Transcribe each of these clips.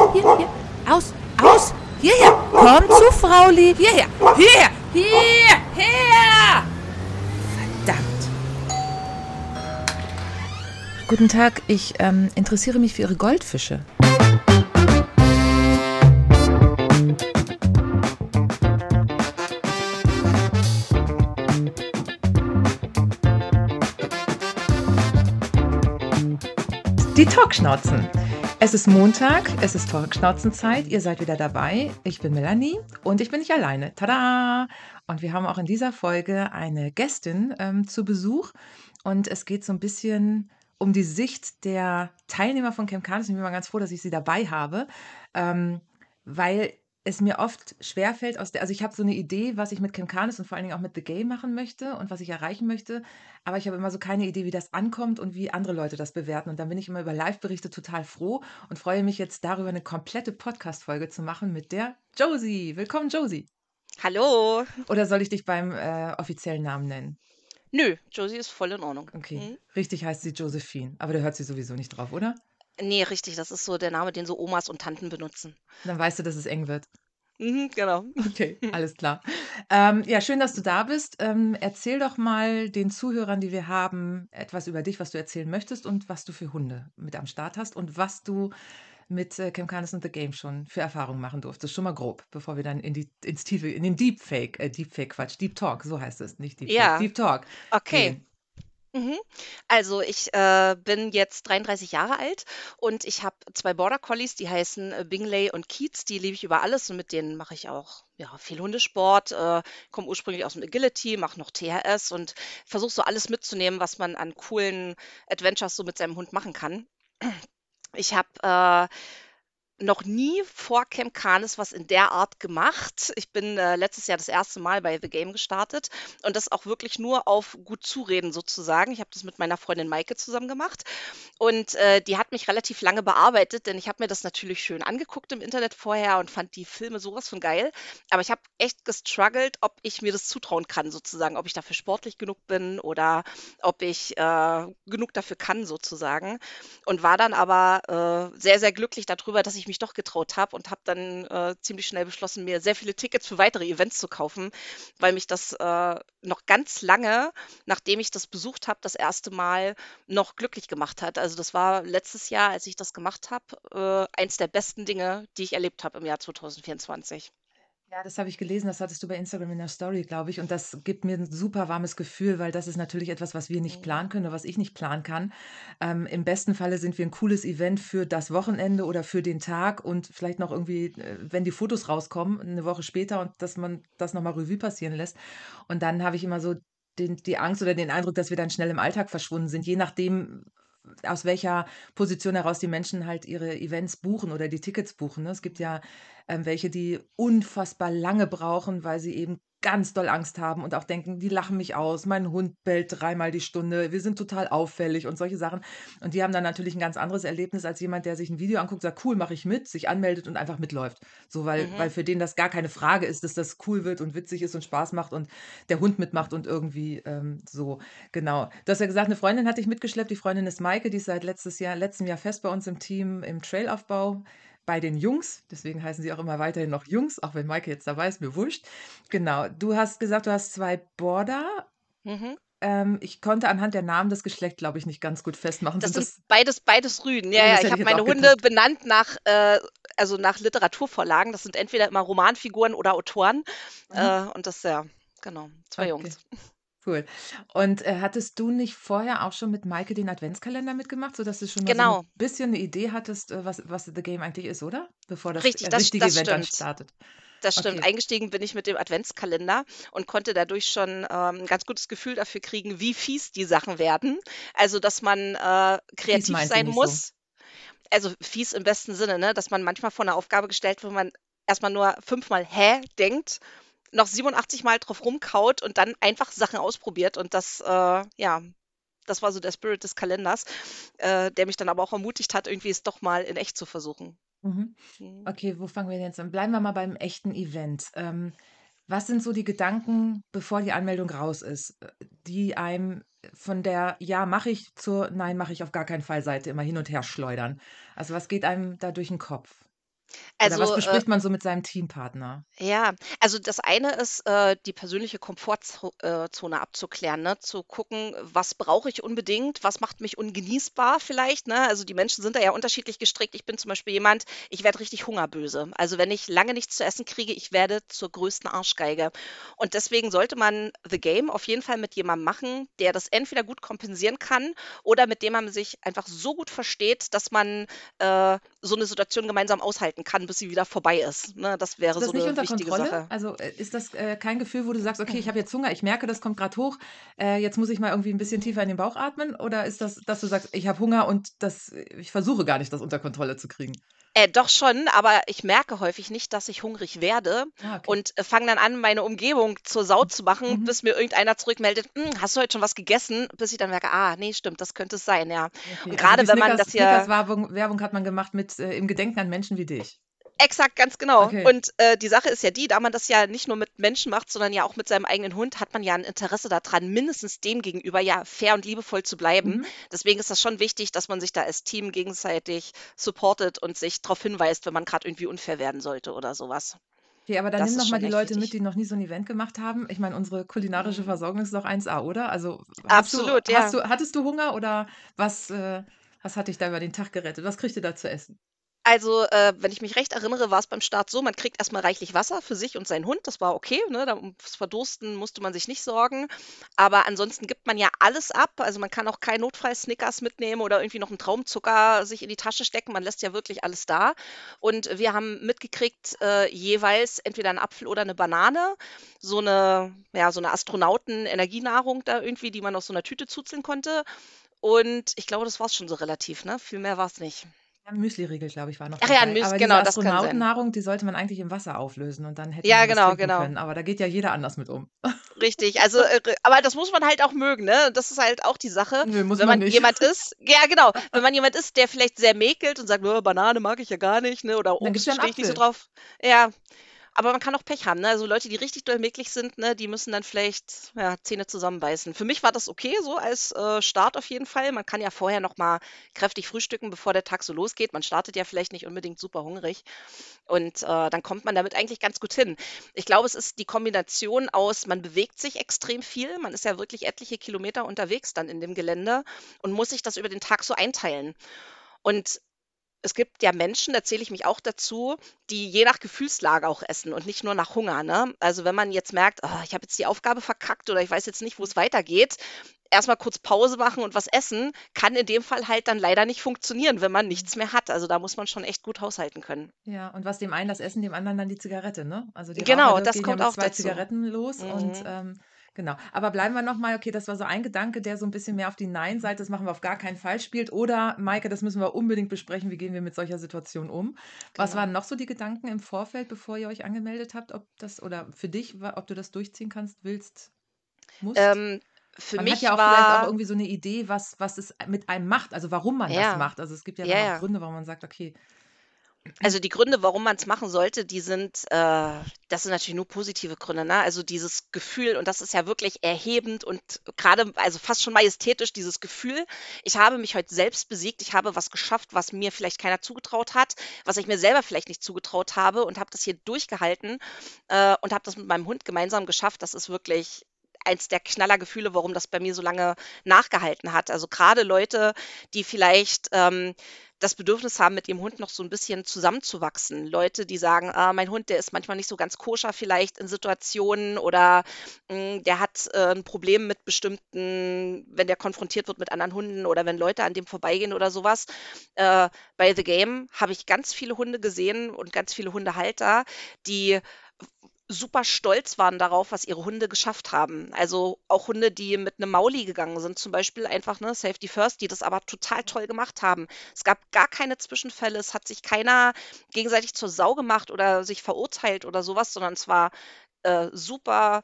hier. Aus. Hierher. Komm zu, Frauli. Hierher. Hierher. Verdammt. Guten Tag, ich interessiere mich für Ihre Goldfische. Die Talkschnauzen. Es ist Montag, es ist Talkschnauzenzeit, ihr seid wieder dabei. Ich bin Melanie und ich bin nicht alleine. Tada! Und wir haben auch in dieser Folge eine Gästin zu Besuch und es geht so ein bisschen um die Sicht der Teilnehmer von Camp Cannes. Ich bin mal ganz froh, dass ich sie dabei habe, weil es mir oft schwerfällt, also ich habe so eine Idee, was ich mit Camp Cannes und vor allen Dingen auch mit The Game machen möchte und was ich erreichen möchte, aber ich habe immer so keine Idee, wie das ankommt und wie andere Leute das bewerten. Und dann bin ich immer über Live-Berichte total froh und freue mich jetzt darüber, eine komplette Podcast-Folge zu machen mit der Josie. Willkommen, Josie. Hallo. Oder soll ich dich beim offiziellen Namen nennen? Nö, Josie ist voll in Ordnung. Okay, richtig heißt sie Josephine, aber da hört sie sowieso nicht drauf, oder? Nee, richtig, das ist so der Name, den so Omas und Tanten benutzen. Dann weißt du, dass es eng wird. Genau. Okay, alles klar. Ja, schön, dass du da bist. Erzähl doch mal den Zuhörern, die wir haben, etwas über dich, was du erzählen möchtest und was du für Hunde mit am Start hast und was du mit Camp Cannes und The Game schon für Erfahrungen machen durftest. Schon mal grob, bevor wir dann ins Tiefe, in den Quatsch, Deep Talk, so heißt es, nicht Deepfake, Ja, Deep Talk okay. gehen. Mhm. Also ich bin jetzt 33 Jahre alt und ich habe 2 Border Collies, die heißen Bingley und Keats. Die liebe ich über alles und mit denen mache ich auch viel Hundesport. Komme ursprünglich aus dem Agility, mache noch THS und versuche so alles mitzunehmen, was man an coolen Adventures so mit seinem Hund machen kann. Ich habe noch nie vor Camp Cannes was in der Art gemacht. Ich bin letztes Jahr das erste Mal bei The Game gestartet und das auch wirklich nur auf gut Zureden sozusagen. Ich habe das mit meiner Freundin Maike zusammen gemacht und die hat mich relativ lange bearbeitet, denn ich habe mir das natürlich schön angeguckt im Internet vorher und fand die Filme sowas von geil. Aber ich habe echt gestruggelt, ob ich mir das zutrauen kann sozusagen, ob ich dafür sportlich genug bin oder ob ich genug dafür kann sozusagen. Und war dann aber sehr, sehr glücklich darüber, dass ich mich doch getraut habe und habe dann ziemlich schnell beschlossen, mir sehr viele Tickets für weitere Events zu kaufen, weil mich das noch ganz lange, nachdem ich das besucht habe, das erste Mal noch glücklich gemacht hat. Also das war letztes Jahr, als ich das gemacht habe, eins der besten Dinge, die ich erlebt habe im Jahr 2024. Ja, das habe ich gelesen, das hattest du bei Instagram in der Story, glaube ich. Und das gibt mir ein super warmes Gefühl, weil das ist natürlich etwas, was wir nicht Mhm. planen können oder was ich nicht planen kann. Im besten Falle sind wir ein cooles Event für das Wochenende oder für den Tag und vielleicht noch irgendwie, wenn die Fotos rauskommen, eine Woche später und dass man das noch mal Revue passieren lässt. Und dann habe ich immer so die Angst oder den Eindruck, dass wir dann schnell im Alltag verschwunden sind, je nachdem, aus welcher Position heraus die Menschen halt ihre Events buchen oder die Tickets buchen, ne? Es gibt ja welche, die unfassbar lange brauchen, weil sie eben ganz doll Angst haben und auch denken, die lachen mich aus, mein Hund bellt 3-mal die Stunde, wir sind total auffällig und solche Sachen. Und die haben dann natürlich ein ganz anderes Erlebnis als jemand, der sich ein Video anguckt, sagt, cool, mache ich mit, sich anmeldet und einfach mitläuft. So, weil Mhm. für den das gar keine Frage ist, dass das cool wird und witzig ist und Spaß macht und der Hund mitmacht und irgendwie so. Genau. Du hast ja gesagt, eine Freundin hat dich mitgeschleppt. Die Freundin ist Maike, die ist seit letztem Jahr fest bei uns im Team im Trailaufbau bei den Jungs. Deswegen heißen sie auch immer weiterhin noch Jungs, auch wenn Maike jetzt dabei ist, mir wurscht. Genau. Du hast gesagt, du hast 2 Border. Mhm. Ich konnte anhand der Namen das Geschlecht, glaube ich, nicht ganz gut festmachen. Das Sind sind das beides Rüden. Ja, ja, das ich hätte ich habe jetzt meine auch Hunde getippt. benannt also nach Literaturvorlagen. Das sind entweder immer Romanfiguren oder Autoren. Mhm. Und das, ja, genau, 2 Okay, Jungs. cool. Und, hattest du nicht vorher auch schon mit Maike den Adventskalender mitgemacht, sodass du schon mal so ein Genau, bisschen eine Idee hattest, was The Game eigentlich ist, oder? Bevor das richtig, richtige das Event dann stimmt. startet. Das stimmt. Okay, Eingestiegen bin ich mit dem Adventskalender und konnte dadurch schon 'n ganz gutes Gefühl dafür kriegen, wie fies die Sachen werden. Also, dass man fies kreativ meint sie sein nicht so. muss. Also, fies im besten Sinne, ne, dass man manchmal vor 'ne Aufgabe gestellt wird, wo man erst mal nur 5-mal „Hä?“ denkt, noch 87 Mal drauf rumkaut und dann einfach Sachen ausprobiert und das, ja, das war so der Spirit des Kalenders, der mich dann aber auch ermutigt hat, irgendwie es doch mal in echt zu versuchen. Mhm. Mhm. Okay, wo fangen wir denn jetzt an? Bleiben wir mal beim echten Event. Was sind so die Gedanken, bevor die Anmeldung raus ist, die einem von der „Ja, mache ich“ zur „Nein, mache ich auf gar keinen Fall“ Seite immer hin und her schleudern? Also, was geht einem da durch den Kopf? Oder was Also, bespricht man so mit seinem Teampartner? ja, also das eine ist, die persönliche Komfortzone abzuklären, ne? Zu gucken, was brauche ich unbedingt, was macht mich ungenießbar vielleicht, ne? Also die Menschen sind da ja unterschiedlich gestrickt. Ich bin zum Beispiel jemand, ich werde richtig hungerböse. Also wenn ich lange nichts zu essen kriege, ich werde zur größten Arschgeige. Und deswegen sollte man The Game auf jeden Fall mit jemandem machen, der das entweder gut kompensieren kann oder mit dem man sich einfach so gut versteht, dass man so eine Situation gemeinsam aushalten kann, bis sie wieder vorbei ist. Ne? Das Hast wäre du so das nicht eine unter wichtige Kontrolle? Sache. Also, ist das, kein Gefühl, wo du sagst: „Okay, ich habe jetzt Hunger, ich merke, das kommt grad hoch, jetzt muss ich mal irgendwie 'n bisschen tiefer in den Bauch atmen?“ Oder ist das, dass du sagst: „Ich habe Hunger und ich versuche gar nicht, das unter Kontrolle zu kriegen?“ Doch schon, aber ich merke häufig nicht, dass ich hungrig werde Ah, okay. und fange dann an, meine Umgebung zur Sau zu machen, Mhm. bis mir irgendeiner zurückmeldet: Hast du heute schon was gegessen?“ Bis ich dann merke: „Ah, nee, stimmt, das könnte es sein, ja.“ Okay, Und also die gerade wenn man das hier Snickers Werbung hat man gemacht mit, im Gedenken an Menschen wie dich. exakt, ganz genau. Okay. Und, die Sache ist ja die, da man das ja nicht nur mit Menschen macht, sondern ja auch mit seinem eigenen Hund, hat man ja ein Interesse daran, mindestens dem gegenüber ja fair und liebevoll zu bleiben. Mhm. Deswegen ist das schon wichtig, dass man sich da als Team gegenseitig supportet und sich darauf hinweist, wenn man gerade irgendwie unfair werden sollte oder sowas. Okay, aber dann nimm Das ist noch mal schon die echt Leute mit, wichtig. die noch nie so 'n Event gemacht haben. Ich meine, unsere kulinarische Mhm. Versorgung ist doch 1A, oder? Also, Absolut, ja. hattest du Hunger oder was, was hat dich da über den Tag gerettet? Was kriegt ihr da zu essen? Also, wenn ich mich recht erinnere, war es beim Start so, man kriegt erst mal reichlich Wasser für sich und seinen Hund. Das war okay, ne? Da ums Verdursten musste man sich nicht sorgen. Aber ansonsten gibt man ja alles ab. Also, man kann auch kein Notfall-Snickers mitnehmen oder irgendwie noch 'n Traubenzucker sich in die Tasche stecken. Man lässt ja wirklich alles da. Und wir haben mitgekriegt, jeweils entweder 'n Apfel oder 'ne Banane, so 'ne ja, so 'ne Astronauten-Energienahrung da irgendwie, die man aus so 'ner Tüte zuzeln konnte. Und ich glaube, das war's schon so relativ, ne? Viel mehr war's nicht. Ja, Müsliriegel, glaube ich, war noch Ach ja, 'n dabei. Müs Aber diese genau, das kann sein. Astronautennahrung, die sollte man eigentlich im Wasser auflösen und dann hätte Ja, man das genau, trinken genau. können. Aber da geht ja jeder anders mit um. Richtig. Also, aber das muss man halt auch mögen, ne? Das ist halt auch die Sache, Nö, muss wenn man man nicht. jemand ist ja, genau, wenn man jemand ist, der vielleicht sehr mäkelt und sagt: Banane mag ich ja gar nicht, ne, oder Und dann gibt's Obst ja 'n stehe ich nicht so Apfel. drauf. Ja, aber man kann auch Pech haben, ne? Also, Leute, die richtig doll mäklig sind, ne, die müssen dann vielleicht, ja, Zähne zusammenbeißen. Für mich war das okay so als, Start auf jeden Fall. Man kann ja vorher noch mal kräftig frühstücken, bevor der Tag so losgeht. Man startet ja vielleicht nicht unbedingt super hungrig. Und, dann kommt man damit eigentlich ganz gut hin. Ich glaube, es ist die Kombination aus, man bewegt sich extrem viel. Man ist ja wirklich etliche Kilometer unterwegs dann in dem Gelände und muss sich das über den Tag so einteilen. Und es gibt ja Menschen, da zähle ich mich auch dazu, die je nach Gefühlslage auch essen und nicht nur nach Hunger, ne? Also, wenn man jetzt merkt: ich habe jetzt die Aufgabe verkackt oder ich weiß jetzt nicht, wo es weitergeht“, erst mal kurz Pause machen und was essen, kann in dem Fall halt dann leider nicht funktionieren, wenn man Mhm. nichts mehr hat. Also, da muss man schon echt gut haushalten können. Ja, und was dem einen das Essen, dem anderen dann die Zigarette, ne? Also, die Raucher Genau, dort das gehen ja kommt mit auch 2 dazu. Zigaretten los und, Mhm, genau. Aber bleiben wir noch mal okay, das war so ein Gedanke, der so 'n bisschen mehr auf die Nein-Seite, das machen wir auf gar keinen Fall, spielt. Oder: „Maike, das müssen wir unbedingt besprechen. Wie gehen wir mit solcher Situation um?“ Was genau. waren noch so die Gedanken im Vorfeld, bevor ihr euch angemeldet habt, ob das oder für dich war, ob du das durchziehen kannst, willst, musst? Ähm, für Man hat ja mich auch vielleicht auch war irgendwie so 'ne Idee, was es mit einem macht, also, warum man das ja, macht. Also, es gibt ja ja, dann auch ja. Gründe, warum man sagt: „Okay.“ Also, die Gründe, warum man es machen sollte, die sind das sind natürlich nur positive Gründe, ne? Also, dieses Gefühl und das ist ja wirklich erhebend und gerade, also, fast schon majestätisch, dieses Gefühl: „Ich habe mich heute selbst besiegt. Ich habe was geschafft, was mir vielleicht keiner zugetraut hat, was ich mir selber vielleicht nicht zugetraut habe und habe das hier durchgehalten, und habe das mit meinem Hund gemeinsam geschafft.“ Das ist wirklich eins der Knallergefühle, warum das bei mir so lange nachgehalten hat. Also, gerade Leute, die vielleicht, das Bedürfnis haben, mit ihrem Hund noch so ein bisschen zusammenzuwachsen. Leute, die sagen: „Ah, mein Hund, der ist manchmal nicht so ganz koscher vielleicht in Situationen oder, der hat, 'n Problem mit bestimmten wenn der konfrontiert wird mit anderen Hunden oder wenn Leute an dem vorbeigehen oder sowas. Bei The Game habe ich ganz viele Hunde gesehen und ganz viele Hundehalter, die super stolz waren darauf, was ihre Hunde geschafft haben. Also, auch Hunde, die mit einem Mauli gegangen sind zum Beispiel, einfach, ne, Safety First, die das aber total toll gemacht haben. Es gab gar keine Zwischenfälle, es hat sich keiner gegenseitig zur Sau gemacht oder sich verurteilt oder sowas, sondern es war, super,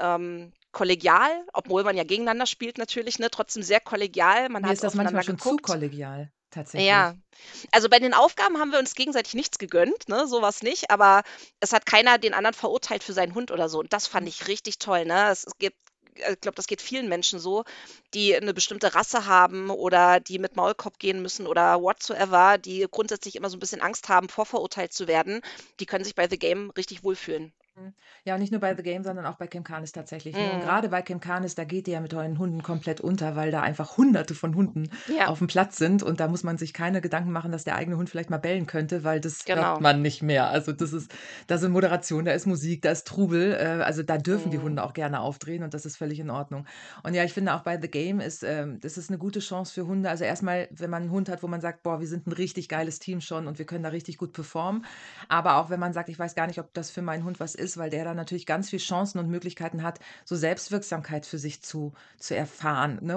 kollegial, obwohl man ja gegeneinander spielt natürlich, ne, trotzdem sehr kollegial. Man Mir ist hat das manchmal aufeinander schon zu geguckt. kollegial, Ja, tatsächlich. also bei den Aufgaben haben wir uns gegenseitig nichts gegönnt, ne, so nicht, aber es hat keiner den anderen verurteilt für seinen Hund oder so und das fand ich richtig toll, ne? Es gibt glaube, das geht vielen Menschen so, die eine bestimmte Rasse haben oder die mit Maulkorb gehen müssen oder whatsoever, die grundsätzlich immer so ein bisschen Angst haben, vorverurteilt zu werden, die können sich bei The Game richtig wohlfühlen. Mhm. Ja, nicht nur bei The Game, sondern auch bei Canis tatsächlich, ne? Und Mhm. gerade bei Canis, da geht ihr ja mit euren Hunden komplett unter, weil da einfach Hunderte von Hunden Ja, auf dem Platz sind und da muss man sich keine Gedanken machen, dass der eigene Hund vielleicht mal bellen könnte, weil das hört genau. man nicht mehr. Also da sind Moderation, da ist Musik, da ist Trubel, also da dürfen die Mhm. Hunde auch gerne aufdrehen und das ist völlig in Ordnung. Und ja, ich finde auch bei The Game das ist eine gute Chance für Hunde. Also erstmal, wenn man einen Hund hat, wo man sagt, boah, wir sind ein richtig geiles Team schon und wir können da richtig gut performen. Aber auch wenn man sagt, ich weiß gar nicht, ob das für meinen Hund was ist, weil der da natürlich ganz viel Chancen und Möglichkeiten hat, so Selbstwirksamkeit für sich zu erfahren. Ne?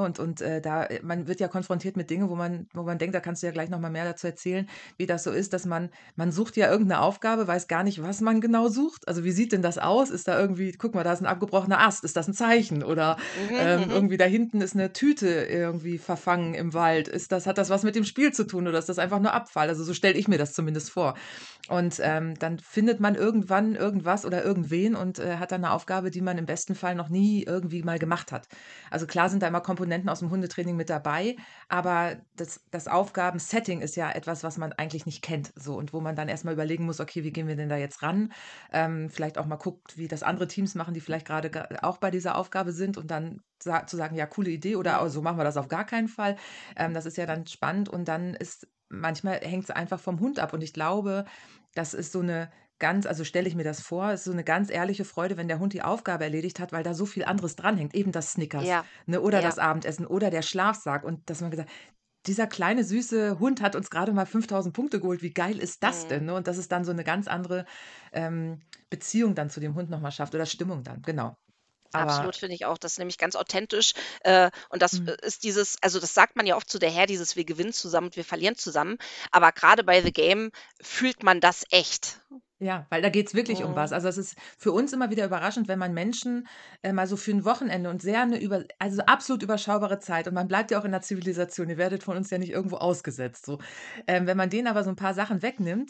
Man wird ja konfrontiert mit Dingen, wo man denkt, da kannst du ja gleich nochmal mehr dazu erzählen, wie das so ist, dass man sucht ja irgendeine Aufgabe, weiß gar nicht, was man genau sucht. Also wie sieht denn das aus? Ist da irgendwie, guck mal, da ist ein abgebrochener Ast, ist das ein Zeichen? Oder Mhm, mhm. irgendwie da hinten ist eine Tüte irgendwie verfangen im Wald. Hat das was mit dem Spiel zu tun oder ist das einfach nur Abfall? Also so stelle ich mir das zumindest vor. Und dann findet man irgendwann irgendwas oder irgendwen und hat dann eine Aufgabe, die man im besten Fall noch nie irgendwie mal gemacht hat. Also klar sind da immer Komponenten aus dem Hundetraining mit dabei, aber das Aufgabensetting ist ja etwas, was man eigentlich nicht kennt. So, und wo man dann erstmal überlegen muss, okay, wie gehen wir denn da jetzt ran? Vielleicht auch mal guckt, wie das andere Teams machen, die vielleicht gerade auch bei dieser Aufgabe sind und dann zu sagen, ja, coole Idee oder Mhm. so machen wir das auf gar keinen Fall. Das ist ja dann spannend und dann ist manchmal hängt es einfach vom Hund ab. Und ich glaube, das ist so eine also stelle ich mir das vor, ist so eine ganz ehrliche Freude, wenn der Hund die Aufgabe erledigt hat, weil da so viel anderes dranhängt, eben das Snickers, Ja, ne, oder ja. das Abendessen oder der Schlafsack und dass man gesagt: „Dieser kleine süße Hund hat uns gerade mal 5.000 Punkte geholt. Wie geil ist das Mhm. denn?", ne? Und dass es dann so eine ganz andere, Beziehung dann zu dem Hund noch mal schafft oder Stimmung dann, genau. Aber Absolut, finde ich auch. Das ist nämlich ganz authentisch. Und das mhm. ist dieses, also das sagt man ja oft zu der Her, dieses wir gewinnen zusammen und wir verlieren zusammen. Aber gerade bei The Game fühlt man das echt. Ja, weil da geht's wirklich um was. Mhm. Also, es ist für uns immer wieder überraschend, wenn man Menschen, mal so für ein Wochenende und sehr eine also, absolut überschaubare Zeit und man bleibt ja auch in der Zivilisation, ihr werdet von uns ja nicht irgendwo ausgesetzt so. Wenn man denen aber so ein paar Sachen wegnimmt,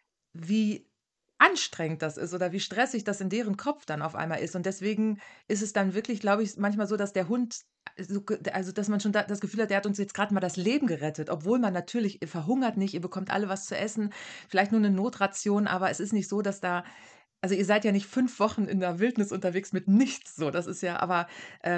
wie anstrengend das ist oder wie stressig das in deren Kopf dann auf einmal ist. Und deswegen ist es dann wirklich, glaube ich, manchmal so, dass der Hund also, dass man schon das Gefühl hat, der hat uns jetzt gerade mal das Leben gerettet, obwohl man natürlich ihr verhungert nicht, ihr bekommt alle was zu essen, vielleicht nur eine Notration, aber es ist nicht so, dass da also, ihr seid ja nicht 5 Wochen in der Wildnis unterwegs mit nichts so. Das ist ja aber,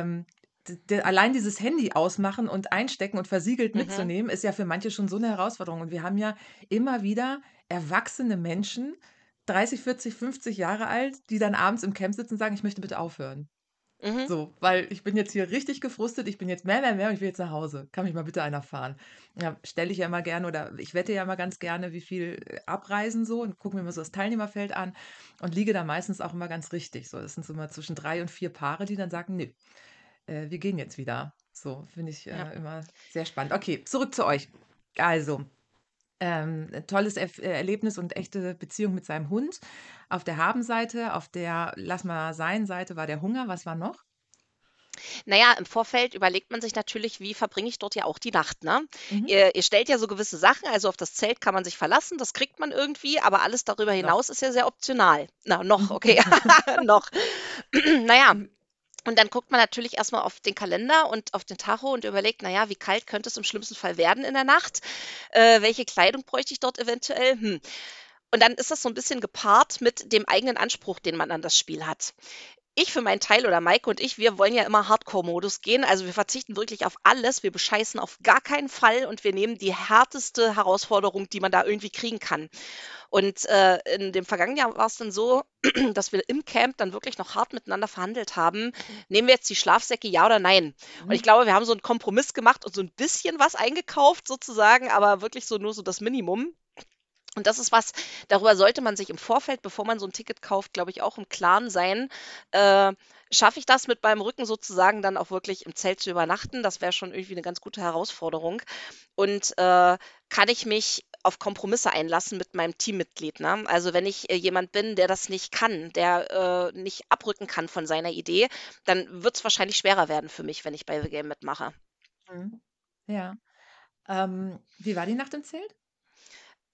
allein dieses Handy ausmachen und einstecken und versiegelt Mhm. mitzunehmen, ist ja für manche schon so eine Herausforderung. Und wir haben ja immer wieder erwachsene Menschen, 30, 40, 50 Jahre alt, die dann abends im Camp sitzen und sagen: „Ich möchte bitte aufhören." Mhm. So, weil ich bin jetzt hier richtig gefrustet, ich bin jetzt mehr, mehr, mehr und ich will jetzt nach Hause. Kann mich mal bitte einer fahren? Ja, stelle ich ja immer gerne oder ich wette ja immer ganz gerne, wie viel abreisen so und gucke mir mal so das Teilnehmerfeld an und liege da meistens auch immer ganz richtig. So, das sind so immer zwischen 3 und 4 Paare, die dann sagen: „Ne, wir gehen jetzt wieder." So, finde ich, Ja. immer sehr spannend. Okay, zurück zu euch. Also, tolles Erlebnis und echte Beziehung mit seinem Hund. Auf der Habenseite, auf der Lass mal sein Seite war der Hunger. Was war noch? Naja, im Vorfeld überlegt man sich natürlich, wie verbringe ich dort ja auch die Nacht, ne? Mhm. Ihr stellt ja so gewisse Sachen, also auf das Zelt kann man sich verlassen, das kriegt man irgendwie, aber alles darüber Noch. hinaus ist ja sehr optional. Na, noch, Mhm. okay, noch. Naja, und dann guckt man natürlich erst mal auf den Kalender und auf den Tacho und überlegt: „Na ja, wie kalt könnte es im schlimmsten Fall werden in der Nacht? Welche Kleidung bräuchte ich dort eventuell? Hm.“ Und dann ist das so ein bisschen gepaart mit dem eigenen Anspruch, den man an das Spiel hat. Ich für meinen Teil oder Maike und ich, wir wollen ja immer Hardcore-Modus gehen. Also, wir verzichten wirklich auf alles. Wir bescheißen auf gar keinen Fall und wir nehmen die härteste Herausforderung, die man da irgendwie kriegen kann. Und, in dem vergangenen Jahr war es dann so, dass wir im Camp dann wirklich noch hart miteinander verhandelt haben: „Nehmen wir jetzt die Schlafsäcke, ja oder nein?“ Und ich Mhm. glaube, wir haben so einen Kompromiss gemacht und so ein bisschen was eingekauft sozusagen, aber wirklich so nur so das Minimum. Und das ist was, darüber sollte man sich im Vorfeld, bevor man so ein Ticket kauft, glaube ich, auch im Klaren sein. Äh, Schaffe ich das mit meinem Rücken sozusagen dann auch wirklich im Zelt zu übernachten? Das wäre schon irgendwie eine ganz gute Herausforderung. Und, kann ich mich auf Kompromisse einlassen mit meinem Teammitglied, ne? Also, wenn ich, jemand bin, der das nicht kann, der, nicht abrücken kann von seiner Idee, dann wird es wahrscheinlich schwerer werden für mich, wenn ich bei The Game mitmache. Mhm. Ja. Wie war die Nacht im Zelt?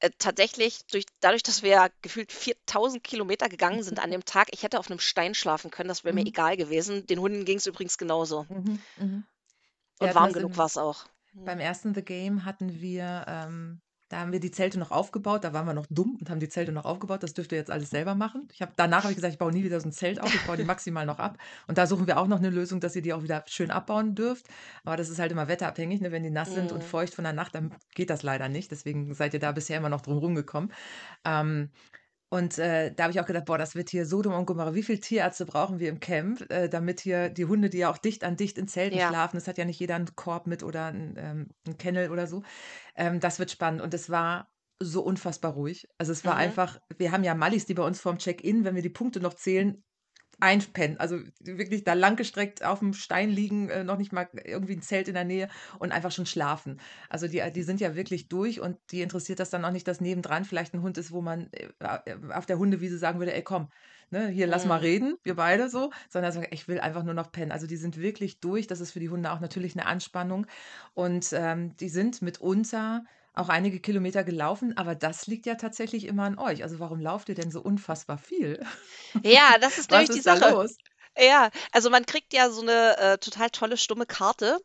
tatsächlich dadurch, dass wir ja gefühlt 4.000 Kilometer gegangen sind an dem Tag, ich hätte auf einem Stein schlafen können, das wäre mir Mhm. egal gewesen. Den Hunden ging es übrigens genauso. Mhm. Mhm. Wir Und hatten warm das genug war in es auch. beim Mhm. ersten The Game hatten wir da haben wir die Zelte noch aufgebaut. Da waren wir noch dumm und haben die Zelte noch aufgebaut. Das dürft ihr jetzt alles selber machen. Danach habe ich gesagt, ich baue nie wieder so ein Zelt auf. Ich baue die maximal noch ab. Und da suchen wir auch noch eine Lösung, dass ihr die auch wieder schön abbauen dürft. Aber das ist halt immer wetterabhängig, ne? Wenn die nass sind und Mhm. feucht von der Nacht, dann geht das leider nicht. Deswegen seid ihr da bisher immer noch drum rumgekommen. Ähm, und, da habe ich auch gedacht: „Boah, das wird hier Sodom und Gomorra. Wie viel Tierärzte brauchen wir im Camp, damit hier die Hunde, die ja auch dicht an dicht in Zelten Ja. schlafen, es hat ja nicht jeder einen Korb mit oder 'n Kennel oder so. Das wird spannend und es war so unfassbar ruhig. Also, es war Mhm. einfach wir haben ja Mallis, die bei uns vorm Check-in, wenn wir die Punkte noch zählen, einpennen. Also, wirklich da langgestreckt auf dem Stein liegen, noch nicht mal irgendwie ein Zelt in der Nähe und einfach schon schlafen. Also, die sind ja wirklich durch und die interessiert das dann auch nicht, dass nebendran vielleicht ein Hund ist, wo man, auf der Hundewiese sagen würde: „Ey, komm, ne, hier, lass mal Mhm. reden, wir beide so“, sondern sagen: „Ich will einfach nur noch pennen.“ Also, die sind wirklich durch. Das ist für die Hunde auch natürlich eine Anspannung und, die sind mitunter auch einige Kilometer gelaufen, aber das liegt ja tatsächlich immer an euch. Also, warum lauft ihr denn so unfassbar viel? Ja, das ist Was nämlich die ist da Sache. los? Ja, also man kriegt ja so eine total tolle stumme Karte,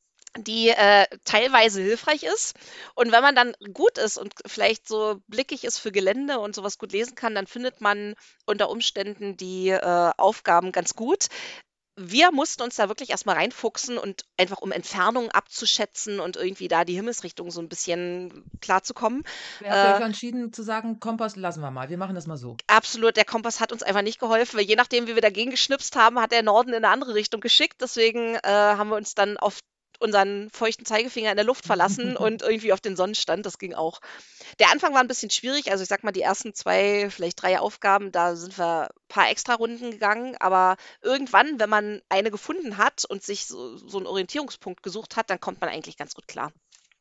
die teilweise hilfreich ist. Und wenn man dann gut ist und vielleicht so blickig ist für Gelände und sowas gut lesen kann, dann findet man unter Umständen die Aufgaben ganz gut. Wir mussten uns da wirklich erst mal reinfuchsen und einfach um Entfernungen abzuschätzen und irgendwie da die Himmelsrichtung so ein bisschen klarzukommen. Habt ihr euch Äh, entschieden zu sagen: „Kompass lassen wir mal, wir machen das mal so?“ Absolut, der Kompass hat uns einfach nicht geholfen, weil je nachdem, wie wir dagegen geschnipst haben, hat der Norden in eine andere Richtung geschickt. Deswegen haben wir uns dann auf unseren feuchten Zeigefinger in der Luft verlassen und irgendwie auf den Sonnenstand. Das ging auch. Der Anfang war ein bisschen schwierig. Also ich sag mal, die ersten 2, vielleicht 3 Aufgaben, da sind wir ein paar Extrarunden gegangen. Aber irgendwann, wenn man eine gefunden hat und sich so 'n Orientierungspunkt gesucht hat, dann kommt man eigentlich ganz gut klar.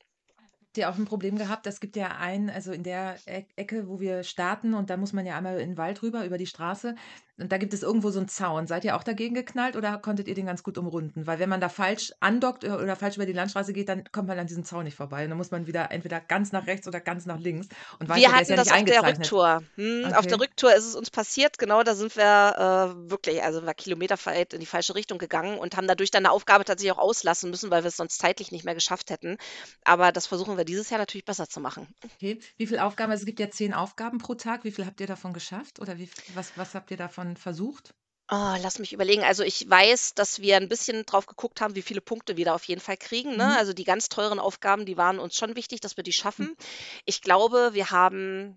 Habt ihr auch 'n Problem gehabt? Es gibt ja also in der Ecke, wo wir starten und da muss man ja einmal in 'n Wald rüber, über die Straße und da gibt es irgendwo so 'n Zaun. Seid ihr auch dagegen geknallt oder konntet ihr den ganz gut umrunden? Weil wenn man da falsch andockt oder falsch über die Landstraße geht, dann kommt man an diesem Zaun nicht vorbei und dann muss man wieder entweder ganz nach rechts oder ganz nach links und weiß Wir ja, der ist hatten ja das nicht auf der eingezeichnet. Rücktour. Auf der Okay. Rücktour ist es uns passiert, genau, da sind wir wirklich also, sind wir kilometerweit in die falsche Richtung gegangen und haben dadurch dann 'ne Aufgabe tatsächlich auch auslassen müssen, weil wir es sonst zeitlich nicht mehr geschafft hätten. Aber das versuchen wir dieses Jahr natürlich besser zu machen. Okay. Wie viel Aufgaben es gibt ja 10 Aufgaben pro Tag. Wie viel habt ihr davon geschafft oder was habt ihr davon versucht? Oh, lass mich überlegen. Also, ich weiß, dass wir ein bisschen drauf geguckt haben, wie viele Punkte wir da auf jeden Fall kriegen, ne? Mhm. Also, die ganz teuren Aufgaben, die waren uns schon wichtig, dass wir die schaffen. Ich glaube, wir haben,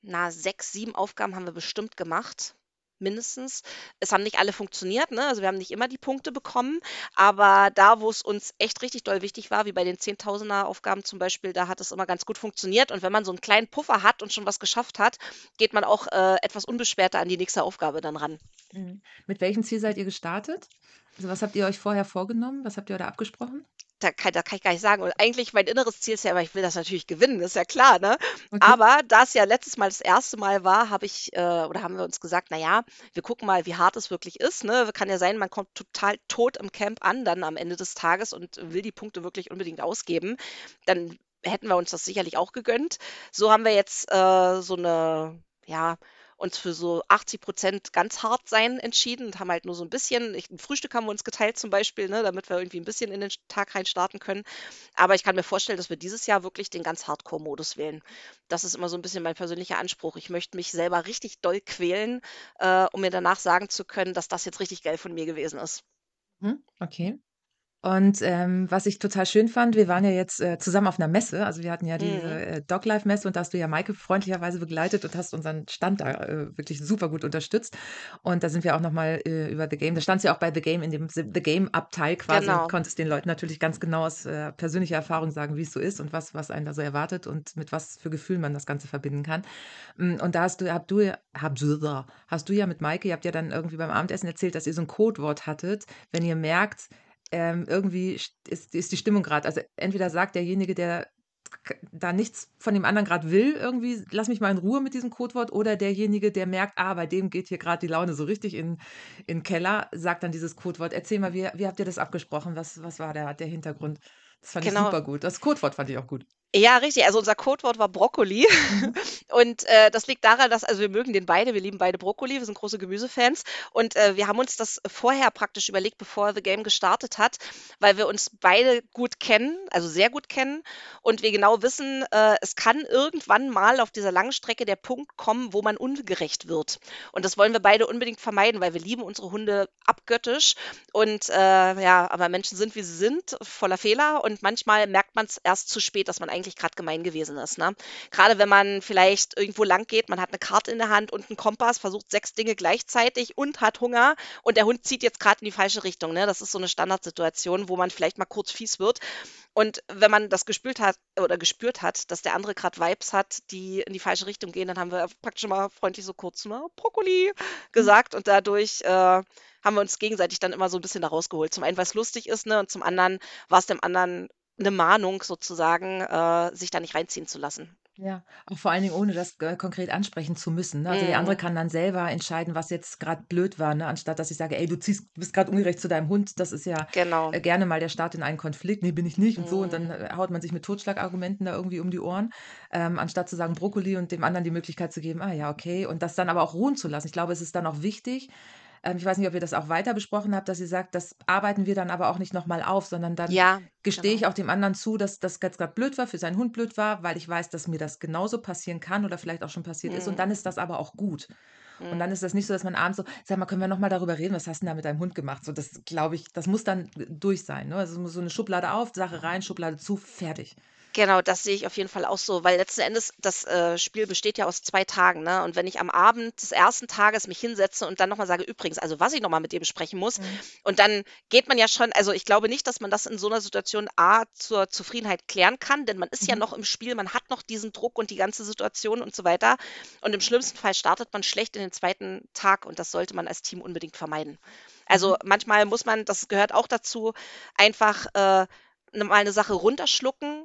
6, 7 Aufgaben haben wir bestimmt gemacht, mindestens. Es haben nicht alle funktioniert, ne? Also, wir haben nicht immer die Punkte bekommen, aber da, wo es uns echt richtig doll wichtig war, wie bei den Zehntausender Aufgaben zum Beispiel, da hat es immer ganz gut funktioniert. Und wenn man so einen kleinen Puffer hat und schon was geschafft hat, geht man auch, etwas unbeschwerter an die nächste Aufgabe dann ran. Mhm. Mit welchem Ziel seid ihr gestartet? Also, was habt ihr euch vorher vorgenommen? Was habt ihr da abgesprochen? Da kann ich gar nicht sagen. Und eigentlich mein inneres Ziel ist ja immer, ich will das natürlich gewinnen, ist ja klar, ne? Okay. Aber da es ja letztes Mal das erste Mal war, habe ich oder haben wir uns gesagt: „Na ja, wir gucken mal, wie hart es wirklich ist“, ne? Kann ja sein, man kommt total tot im Camp an dann am Ende des Tages und will die Punkte wirklich unbedingt ausgeben. Dann hätten wir uns das sicherlich auch gegönnt. So haben wir jetzt, so eine ja, uns für so 80% ganz hart sein entschieden und haben halt nur so ein bisschen 'n Frühstück haben wir uns geteilt zum Beispiel, ne, damit wir irgendwie ein bisschen in den Tag rein starten können. Aber ich kann mir vorstellen, dass wir dieses Jahr wirklich den ganz Hardcore-Modus wählen. Das ist immer so ein bisschen mein persönlicher Anspruch. Ich möchte mich selber richtig doll quälen, um mir danach sagen zu können, dass das jetzt richtig geil von mir gewesen ist. Mhm, okay. Und, was ich total schön fand, wir waren ja jetzt, zusammen auf einer Messe. Also, wir hatten ja diese, Mhm. Doglife-Messe und da hast du ja Maike freundlicherweise begleitet und hast unseren Stand da, wirklich super gut unterstützt. Und da sind wir auch noch mal, über The Game da standst du ja auch bei The Game in dem The Game-Abteil quasi und Genau. konntest den Leuten natürlich ganz genau aus, persönlicher Erfahrung sagen, wie es so ist und was einen da so erwartet und mit was für Gefühlen man das Ganze verbinden kann. Und da hast du ja mit Maike ihr habt ja dann irgendwie beim Abendessen erzählt, dass ihr so ein Codewort hattet, wenn ihr merkt, irgendwie ist die Stimmung gerade. Also, entweder sagt derjenige, der da nichts von dem anderen gerade will, irgendwie: „Lass mich mal in Ruhe mit diesem Codewort“, oder derjenige, der merkt: „Ah, bei dem geht hier gerade die Laune so richtig in 'n Keller“, sagt dann dieses Codewort. Erzähl mal, wie habt ihr das abgesprochen? Was war der Hintergrund? Das fand ich Genau. super gut. Das Codewort fand ich auch gut. Ja, richtig. Also unser Codewort war Brokkoli. Mhm. Und das liegt daran, dass, also wir mögen den beide, wir lieben beide Brokkoli, wir sind große Gemüsefans. Und wir haben uns das vorher praktisch überlegt, bevor The Game gestartet hat, weil wir uns beide gut kennen, also sehr gut kennen. Und wir genau wissen, es kann irgendwann mal auf dieser langen Strecke der Punkt kommen, wo man ungerecht wird. Und das wollen wir beide unbedingt vermeiden, weil wir lieben unsere Hunde abgöttisch. Und ja, aber Menschen sind, wie sie sind, voller Fehler. Und manchmal merkt man es erst zu spät, dass man eigentlich gerade gemein gewesen ist. Ne? Gerade wenn man vielleicht irgendwo lang geht, man hat eine Karte in der Hand und einen Kompass, versucht 6 Dinge gleichzeitig und hat Hunger und der Hund zieht jetzt gerade in die falsche Richtung. Ne? Das ist so eine Standardsituation, wo man vielleicht mal kurz fies wird. Und wenn man das gespült hat oder gespürt hat, dass der andere gerade Vibes hat, die in die falsche Richtung gehen, dann haben wir praktisch mal freundlich so kurz mal Brokkoli gesagt und dadurch haben wir uns gegenseitig dann immer so ein bisschen da rausgeholt. Zum einen, weil es lustig ist, ne, und zum anderen war es dem anderen eine Mahnung sozusagen, sich da nicht reinziehen zu lassen. Ja, auch vor allen Dingen, ohne das konkret ansprechen zu müssen, ne? Also der andere Mhm, kann dann selber entscheiden, was jetzt gerade blöd war, ne? Anstatt dass ich sage, ey, du bist gerade ungerecht zu deinem Hund. Das ist ja genau. gerne mal der Start in einen Konflikt. Nee, bin ich nicht und so. Und dann Mhm. haut man sich mit Totschlagargumenten da irgendwie um die Ohren, anstatt zu sagen Brokkoli und dem anderen die Möglichkeit zu geben, ah ja, okay. Und das dann aber auch ruhen zu lassen. Ich glaube, es ist dann auch wichtig, ich weiß nicht, ob ihr das auch weiter besprochen habt, dass ihr sagt, das arbeiten wir dann aber auch nicht nochmal auf, sondern dann Ja, gestehe genau. ich auch dem anderen zu, dass das jetzt gerade blöd war, für seinen Hund blöd war, weil ich weiß, dass mir das genauso passieren kann oder vielleicht auch schon passiert ist. Und dann Mhm. ist das aber auch gut. Und dann Mhm. ist das nicht so, dass man abends so, sag mal, können wir nochmal darüber reden, was hast du denn da mit deinem Hund gemacht? So, das glaube ich, das muss dann durch sein. Ne? Also so eine Schublade auf, Sache rein, Schublade zu, fertig. Genau, das sehe ich auf jeden Fall auch so, weil letzten Endes das, Spiel besteht ja aus 2 Tagen, ne? Und wenn ich am Abend des ersten Tages mich hinsetze und dann noch mal sage: „Übrigens, also, was ich noch mal mit dir besprechen muss“, Mhm. und dann geht man ja schon, also, ich glaube nicht, dass man das in so einer Situation A zur Zufriedenheit klären kann, denn man ist ja Mhm. noch im Spiel, man hat noch diesen Druck und die ganze Situation und so weiter. Und im schlimmsten Fall startet man schlecht in den zweiten Tag und das sollte man als Team unbedingt vermeiden. Also, Mhm. manchmal muss man, das gehört auch dazu, einfach, mal 'ne Sache runterschlucken,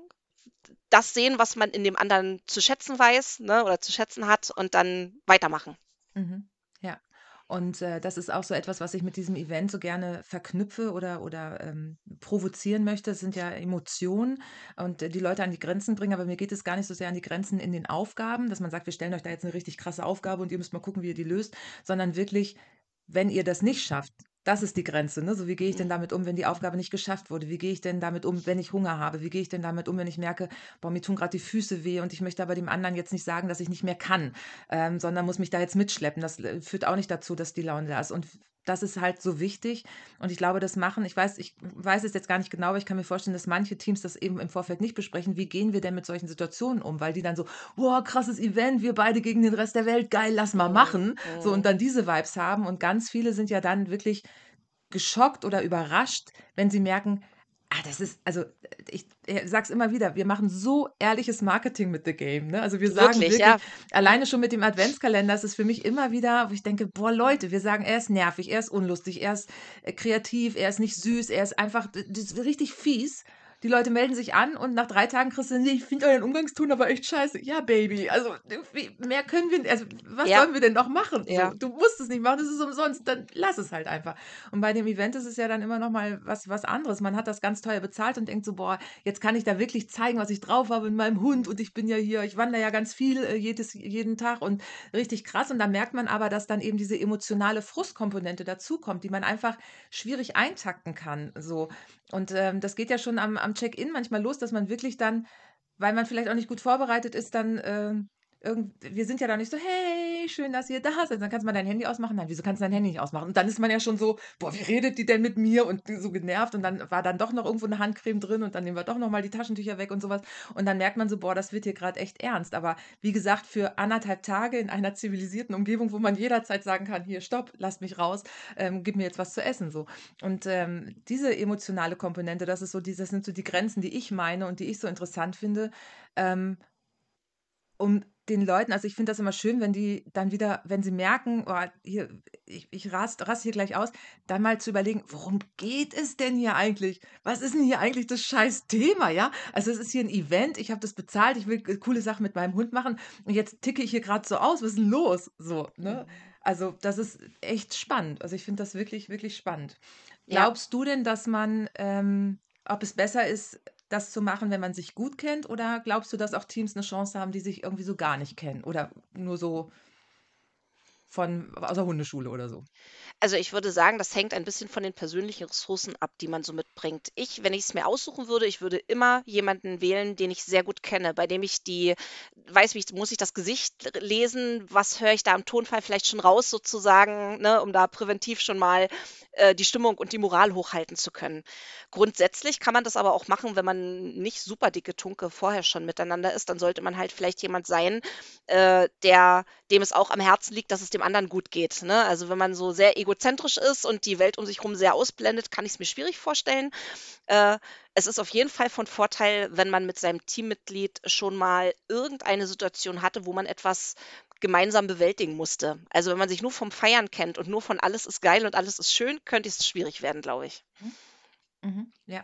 das sehen, was man in dem anderen zu schätzen weiß, ne, oder zu schätzen hat und dann weitermachen. Mhm. Ja. Und, das ist auch so etwas, was ich mit diesem Event so gerne verknüpfe oder provozieren möchte. Es sind ja Emotionen und, die Leute an die Grenzen bringen, aber mir geht es gar nicht so sehr an die Grenzen in den Aufgaben, dass man sagt: „Wir stellen euch da jetzt eine richtig krasse Aufgabe und ihr müsst mal gucken, wie ihr die löst“, sondern wirklich, wenn ihr das nicht schafft, das ist die Grenze, ne? So, wie gehe ich denn Mhm. damit um, wenn die Aufgabe nicht geschafft wurde? Wie gehe ich denn damit um, wenn ich Hunger habe? Wie gehe ich denn damit um, wenn ich merke: „Boah, mir tun gerade die Füße weh und ich möchte aber dem anderen jetzt nicht sagen, dass ich nicht mehr kann?“ sondern muss mich da jetzt mitschleppen. Das führt auch nicht dazu, dass die Laune da ist. Und das ist halt so wichtig. Und ich glaube, ich weiß es jetzt gar nicht genau, aber ich kann mir vorstellen, dass manche Teams das eben im Vorfeld nicht besprechen. Wie gehen wir denn mit solchen Situationen um? Weil die dann so, wow, krasses Event, wir beide gegen den Rest der Welt, geil, lass mal Mhm. machen. So, und Mhm. dann diese Vibes haben. Und ganz viele sind ja dann wirklich geschockt oder überrascht, wenn sie merken, das ist, also ich sage es immer wieder, wir machen so ehrliches Marketing mit The Game. Ne? Also wir sagen Wirklich, wirklich, ja. Mhm. alleine schon mit dem Adventskalender ist es für mich immer wieder, wo ich denke, boah Leute, wir sagen, er ist nervig, er ist unlustig, er ist kreativ, er ist nicht süß, er ist einfach, das ist richtig fies. Die Leute melden sich an und nach 3 Tagen kriegst du, nee, ich finde euren Umgangston aber echt scheiße. Ja, Baby, also mehr können wir, also was Ja, sollen wir denn noch machen? So, ja. du musst es nicht machen, das ist umsonst, dann lass es halt einfach. Und bei dem Event ist es ja dann immer noch mal was anderes. Man hat das ganz teuer bezahlt und denkt so: „Boah, jetzt kann ich da wirklich zeigen, was ich drauf habe mit meinem Hund und ich bin ja hier, ich wandere ja ganz viel, jeden Tag und richtig krass.“ Und da merkt man aber, dass dann eben diese emotionale Frustkomponente dazukommt, die man einfach schwierig eintakten kann, so. Und, das geht ja schon am Check-in manchmal los, dass man wirklich dann, weil man vielleicht auch nicht gut vorbereitet ist, dann, wir sind ja da nicht so: „Hey, schön, dass ihr da seid.“ Dann kannst du mal dein Handy ausmachen. Nein, wieso kannst du dein Handy nicht ausmachen? Und dann ist man ja schon so: „Boah, wie redet die denn mit mir?“ Und so genervt und dann war dann doch noch irgendwo eine Handcreme drin und dann nehmen wir doch noch mal die Taschentücher weg und sowas. Und dann merkt man so: „Boah, das wird hier gerade echt ernst.“ Aber wie gesagt, für 1,5 Tage in einer zivilisierten Umgebung, wo man jederzeit sagen kann: „Hier, stopp, lass mich raus, gib mir jetzt was zu essen“, so. Und, diese emotionale Komponente, das sind so die Grenzen, die ich meine und die ich so interessant finde, ähm, um den Leuten, also, ich finde das immer schön, wenn die dann wieder, wenn sie merken: „Oh, hier, ich raste hier gleich aus“, dann mal zu überlegen: „Worum geht es denn hier eigentlich? Was ist denn hier eigentlich das scheiß Thema, ja? Also, es ist hier ein Event, ich habe das bezahlt, ich will coole Sachen mit meinem Hund machen und jetzt ticke ich hier gerade so aus. Was ist 'n los?“ So, ne? Mhm. Also, das ist echt spannend. Also, ich finde das wirklich, wirklich spannend. Ja. Glaubst du denn, dass man, ob es besser ist, das zu machen, wenn man sich gut kennt? Oder glaubst du, dass auch Teams eine Chance haben, die sich irgendwie so gar nicht kennen oder nur so aus der Hundeschule oder so? Also, ich würde sagen, das hängt ein bisschen von den persönlichen Ressourcen ab, die man so mitbringt. Wenn ich es mir aussuchen würde, ich würde immer jemanden wählen, den ich sehr gut kenne, bei dem ich die weiß, muss ich das Gesicht lesen, was höre ich da im Tonfall vielleicht schon raus sozusagen, ne, um da präventiv schon mal, die Stimmung und die Moral hochhalten zu können. Grundsätzlich kann man das aber auch machen, wenn man nicht super dicke Tunke vorher schon miteinander ist, dann sollte man halt vielleicht jemand sein, dem es auch am Herzen liegt, dass es dem anderen gut geht, ne? Also, wenn man so sehr egozentrisch ist und die Welt um sich herum sehr ausblendet, kann ich es mir schwierig vorstellen. Äh, Es ist auf jeden Fall von Vorteil, wenn man mit seinem Teammitglied schon mal irgendeine Situation hatte, wo man etwas gemeinsam bewältigen musste. Also, wenn man sich nur vom Feiern kennt und nur von alles ist geil und alles ist schön, könnte es schwierig werden, glaube ich. Mhm. Mhm. Ja.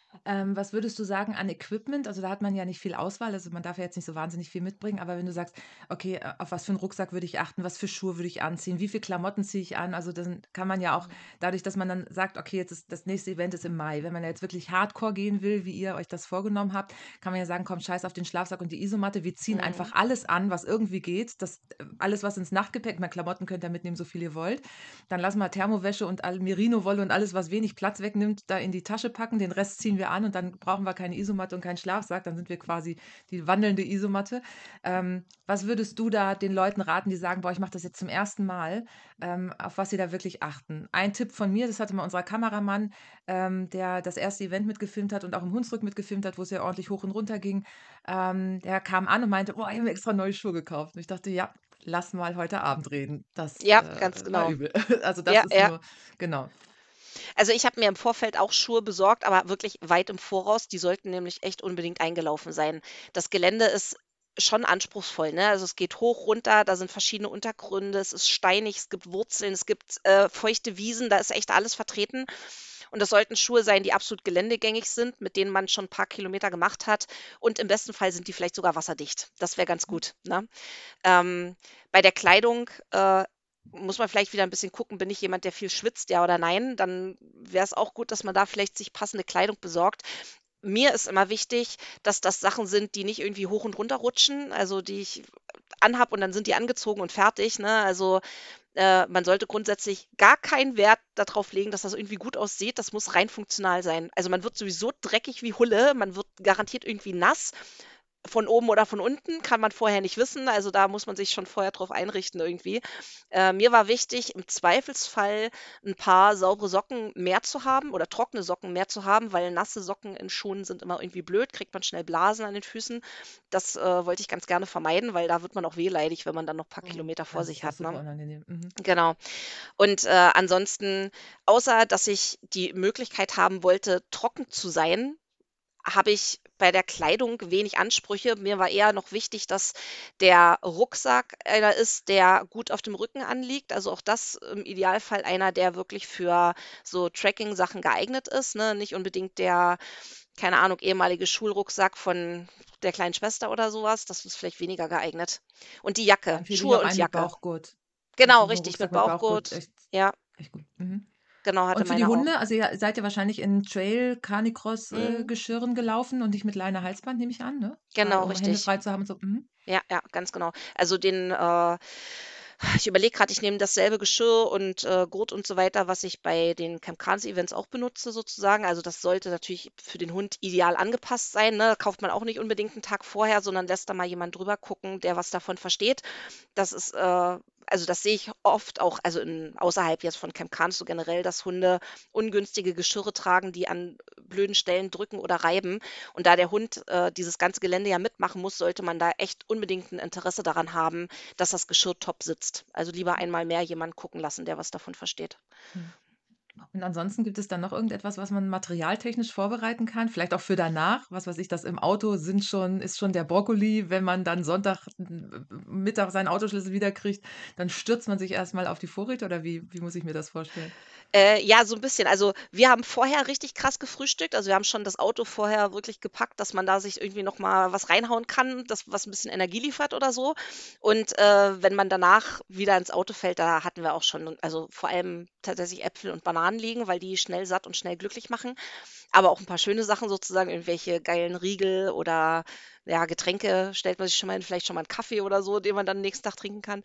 Was würdest du sagen an Equipment? Also da hat man ja nicht viel Auswahl, also man darf ja jetzt nicht so wahnsinnig viel mitbringen, aber wenn du sagst, okay, auf was für einen Rucksack würde ich achten, was für Schuhe würde ich anziehen, wie viel Klamotten ziehe ich an? Also dann kann man ja auch, dadurch, dass man dann sagt, okay, jetzt ist das nächste Event ist im Mai, wenn man ja jetzt wirklich hardcore gehen will, wie ihr euch das vorgenommen habt, kann man ja sagen, komm, scheiß auf den Schlafsack und die Isomatte, wir ziehen Mhm. einfach alles an, was irgendwie geht, alles, was ins Nachtgepäck, meine Klamotten könnt ihr mitnehmen, so viel ihr wollt, dann lassen wir Thermowäsche und Merino-Wolle und alles, was wenig Platz wegnimmt, da in die Tasche packen. Den Rest ziehen wir an und dann brauchen wir keine Isomatte und keinen Schlafsack. Dann sind wir quasi die wandelnde Isomatte. Was würdest du da den Leuten raten, die sagen, boah, ich mache das jetzt zum ersten Mal, auf was sie da wirklich achten? Ein Tipp von mir, das hatte mal unser Kameramann, der das erste Event mitgefilmt hat und auch im Hunsrück mitgefilmt hat, wo es ja ordentlich hoch und runter ging. Der kam an und meinte, boah, ich habe mir extra neue Schuhe gekauft. Und ich dachte, ja, lass mal heute Abend reden. Das Ja, ganz war genau. übel. Also das Ja, ist ja. nur, genau. Also, ich habe mir im Vorfeld auch Schuhe besorgt, aber wirklich weit im Voraus. Die sollten nämlich echt unbedingt eingelaufen sein. Das Gelände ist schon anspruchsvoll, ne? Also, es geht hoch, runter, da sind verschiedene Untergründe, es ist steinig, es gibt Wurzeln, es gibt, feuchte Wiesen, da ist echt alles vertreten. Und das sollten Schuhe sein, die absolut geländegängig sind, mit denen man schon ein paar Kilometer gemacht hat. Und im besten Fall sind die vielleicht sogar wasserdicht. Das wäre ganz gut, ne? Ähm, Bei der Kleidung, muss man vielleicht wieder ein bisschen gucken, bin ich jemand, der viel schwitzt, ja oder nein? Dann wäre es auch gut, dass man da vielleicht sich passende Kleidung besorgt. Mir ist immer wichtig, dass das Sachen sind, die nicht irgendwie hoch und runter rutschen, also die ich anhab und dann sind die angezogen und fertig, ne? Also, man sollte grundsätzlich gar keinen Wert darauf legen, dass das irgendwie gut aussieht. Das muss rein funktional sein. Also, man wird sowieso dreckig wie Hulle, man wird garantiert irgendwie nass. Von oben oder von unten kann man vorher nicht wissen. Also, da muss man sich schon vorher drauf einrichten irgendwie. Mir war wichtig, im Zweifelsfall ein paar saubere Socken mehr zu haben oder trockene Socken mehr zu haben, weil nasse Socken in Schuhen sind immer irgendwie blöd, kriegt man schnell Blasen an den Füßen. Das, wollte ich ganz gerne vermeiden, weil da wird man auch wehleidig, wenn man dann noch ein paar Mhm. Kilometer vor Das sich ist auch hat, super ne? unangenehm. Mhm. Genau. Und, ansonsten, außer dass ich die Möglichkeit haben wollte, trocken zu sein, habe ich bei der Kleidung wenig Ansprüche. Mir war eher noch wichtig, dass der Rucksack einer ist, der gut auf dem Rücken anliegt. Also auch das im Idealfall einer, der wirklich für so Tracking-Sachen geeignet ist, ne? Nicht unbedingt der, keine Ahnung, ehemalige Schulrucksack von der kleinen Schwester oder sowas. Das ist vielleicht weniger geeignet. Und die Da Jacke, empfehle ich Schuhe auch und einen mit Jacke. Bauchgurt. Genau, Also so ein richtig, mit Rucksack mit Bauchgurt, Bauchgurt. echt, Ja, echt gut. Mhm. genau, hatte Und für die meine auch. Hunde, also ihr seid ja wahrscheinlich in Mhm, Trail-Canicross-Geschirren gelaufen und nicht mit Leine-Halsband, nehme ich an, ne? genau, Um Hände richtig. frei zu haben und so. Mhm. Ja, ja, ganz genau. Also ich überlege gerade, ich nehme dasselbe Geschirr und, Gurt und so weiter, was ich bei den Camp Carnes Events auch benutze sozusagen. Also, das sollte natürlich für den Hund ideal angepasst sein, ne? Kauft man auch nicht unbedingt einen Tag vorher, sondern lässt da mal jemand drüber gucken, der was davon versteht. Das ist, also, das sehe ich oft auch, also, außerhalb jetzt von Camp Carnes so generell, dass Hunde ungünstige Geschirre tragen, die an blöden Stellen drücken oder reiben. Und da der Hund, dieses ganze Gelände ja mitmachen muss, sollte man da echt unbedingt ein Interesse daran haben, dass das Geschirr top sitzt. Also lieber einmal mehr jemand gucken lassen, der was davon versteht. Mhm. Und ansonsten gibt es dann noch irgendetwas, was man materialtechnisch vorbereiten kann? Vielleicht auch für danach? Was weiß ich, das im Auto ist schon der Brokkoli, wenn man dann Sonntag Mittag seinen Autoschlüssel wiederkriegt, dann stürzt man sich erstmal auf die Vorräte oder wie muss ich mir das vorstellen? Ja, so ein bisschen. Also, wir haben vorher richtig krass gefrühstückt. Also, wir haben schon das Auto vorher wirklich gepackt, dass man da sich irgendwie noch mal was reinhauen kann, das was ein bisschen Energie liefert oder so. Und, wenn man danach wieder ins Auto fällt, da hatten wir auch schon, also, vor allem tatsächlich Äpfel und Bananen Schwan liegen, weil die schnell satt und schnell glücklich machen. Aber auch ein paar schöne Sachen sozusagen, irgendwelche geilen Riegel oder ja, Getränke stellt man sich schon mal hin, vielleicht schon mal einen Kaffee oder so, den man dann nächsten Tag trinken kann.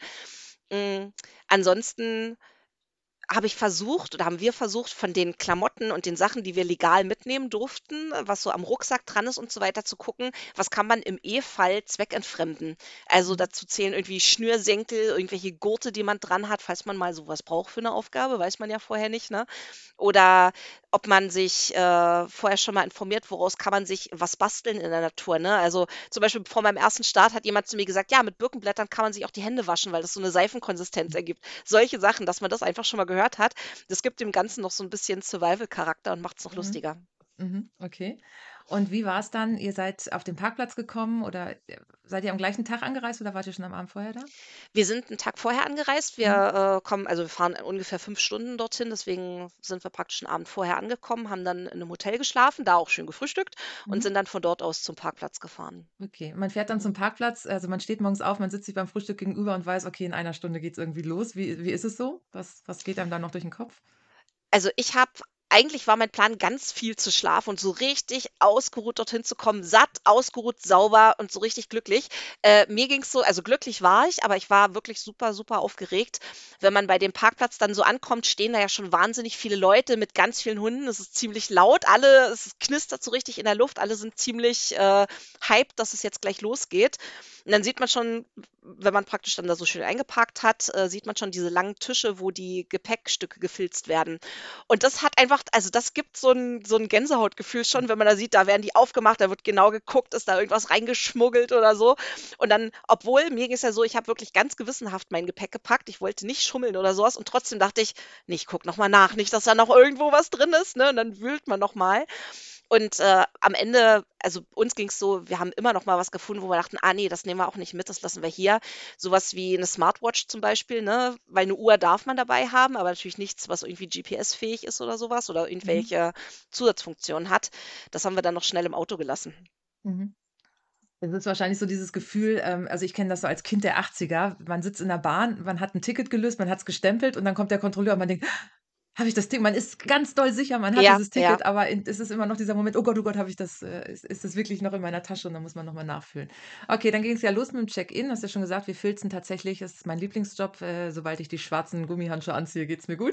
Mm, Ansonsten habe ich versucht oder haben wir versucht, von den Klamotten und den Sachen, die wir legal mitnehmen durften, was so am Rucksack dran ist und so weiter, zu gucken, was kann man im E-Fall zweckentfremden. Also Mhm. dazu zählen irgendwie Schnürsenkel, irgendwelche Gurte, die man dran hat, falls man mal sowas braucht für eine Aufgabe, weiß man ja vorher nicht, ne? Oder ob man sich vorher schon mal informiert, woraus kann man sich was basteln in der Natur, ne? Also zum Beispiel vor meinem ersten Start hat jemand zu mir gesagt, ja, mit Birkenblättern kann man sich auch die Hände waschen, weil das so eine Seifenkonsistenz ergibt. Solche Sachen, dass man das einfach schon mal gehört hat, das gibt dem Ganzen noch so ein bisschen Survival-Charakter und macht es noch Mhm. lustiger. Mhm. Okay. Und wie war es dann? Ihr seid auf den Parkplatz gekommen oder seid ihr am gleichen Tag angereist oder wart ihr schon am Abend vorher da? Wir sind einen Tag vorher angereist. Mhm. Wir fahren ungefähr 5 Stunden dorthin, deswegen sind wir praktisch 'n Abend vorher angekommen, haben dann in einem Hotel geschlafen, da auch schön gefrühstückt und Mhm. sind dann von dort aus zum Parkplatz gefahren. Okay. Man fährt dann zum Mhm. Parkplatz, also man steht morgens auf, man sitzt sich beim Frühstück gegenüber und weiß, okay, in einer Stunde geht's irgendwie los. Wie ist es so? Was geht einem da noch durch den Kopf? Also, eigentlich war mein Plan, ganz viel zu schlafen und so richtig ausgeruht dorthin zu kommen, satt, ausgeruht, sauber und so richtig glücklich. Mir ging's so, also glücklich war ich, aber ich war wirklich super, super aufgeregt. Wenn man bei dem Parkplatz dann so ankommt, stehen da ja schon wahnsinnig viele Leute mit ganz vielen Hunden. Es ist ziemlich laut, es knistert so richtig in der Luft, alle sind ziemlich, hyped, dass es jetzt gleich losgeht. Und dann sieht man schon, wenn man praktisch dann da so schön eingeparkt hat, sieht man schon diese langen Tische, wo die Gepäckstücke gefilzt werden. Und das hat einfach, also das gibt so ein Gänsehautgefühl schon, wenn man da sieht, da werden die aufgemacht, da wird genau geguckt, ist da irgendwas reingeschmuggelt oder so. Und dann, obwohl mir ging es ja so, ich habe wirklich ganz gewissenhaft mein Gepäck gepackt, ich wollte nicht schummeln oder sowas und trotzdem dachte ich, nee, ich guck noch mal nach, nicht, dass da noch irgendwo was drin ist, ne? Und dann wühlt man noch mal. Und am Ende, also uns ging es so, wir haben immer noch mal was gefunden, wo wir dachten, ah nee, das nehmen wir auch nicht mit, das lassen wir hier. Sowas wie eine Smartwatch zum Beispiel, ne? Weil eine Uhr darf man dabei haben, aber natürlich nichts, was irgendwie GPS-fähig ist oder sowas oder Mhm. irgendwelche Zusatzfunktionen hat. Das haben wir dann noch schnell im Auto gelassen. Mhm. Das ist wahrscheinlich so dieses Gefühl, also ich kenne das so als Kind der 80er. Man sitzt in der Bahn, man hat ein Ticket gelöst, man hat es gestempelt und dann kommt der Kontrolleur und man denkt: habe ich das Ding? Man ist ganz doll sicher, man hat Ja, dieses ja. Ticket, aber es ist immer noch dieser Moment, oh Gott, habe ich das, ist das wirklich noch in meiner Tasche? Und dann muss man nochmal nachfüllen. Okay, dann ging es ja los mit dem Check-in. Hast ja schon gesagt, wir filzen tatsächlich, das ist mein Lieblingsjob. Sobald ich die schwarzen Gummihandschuhe anziehe, geht's mir gut.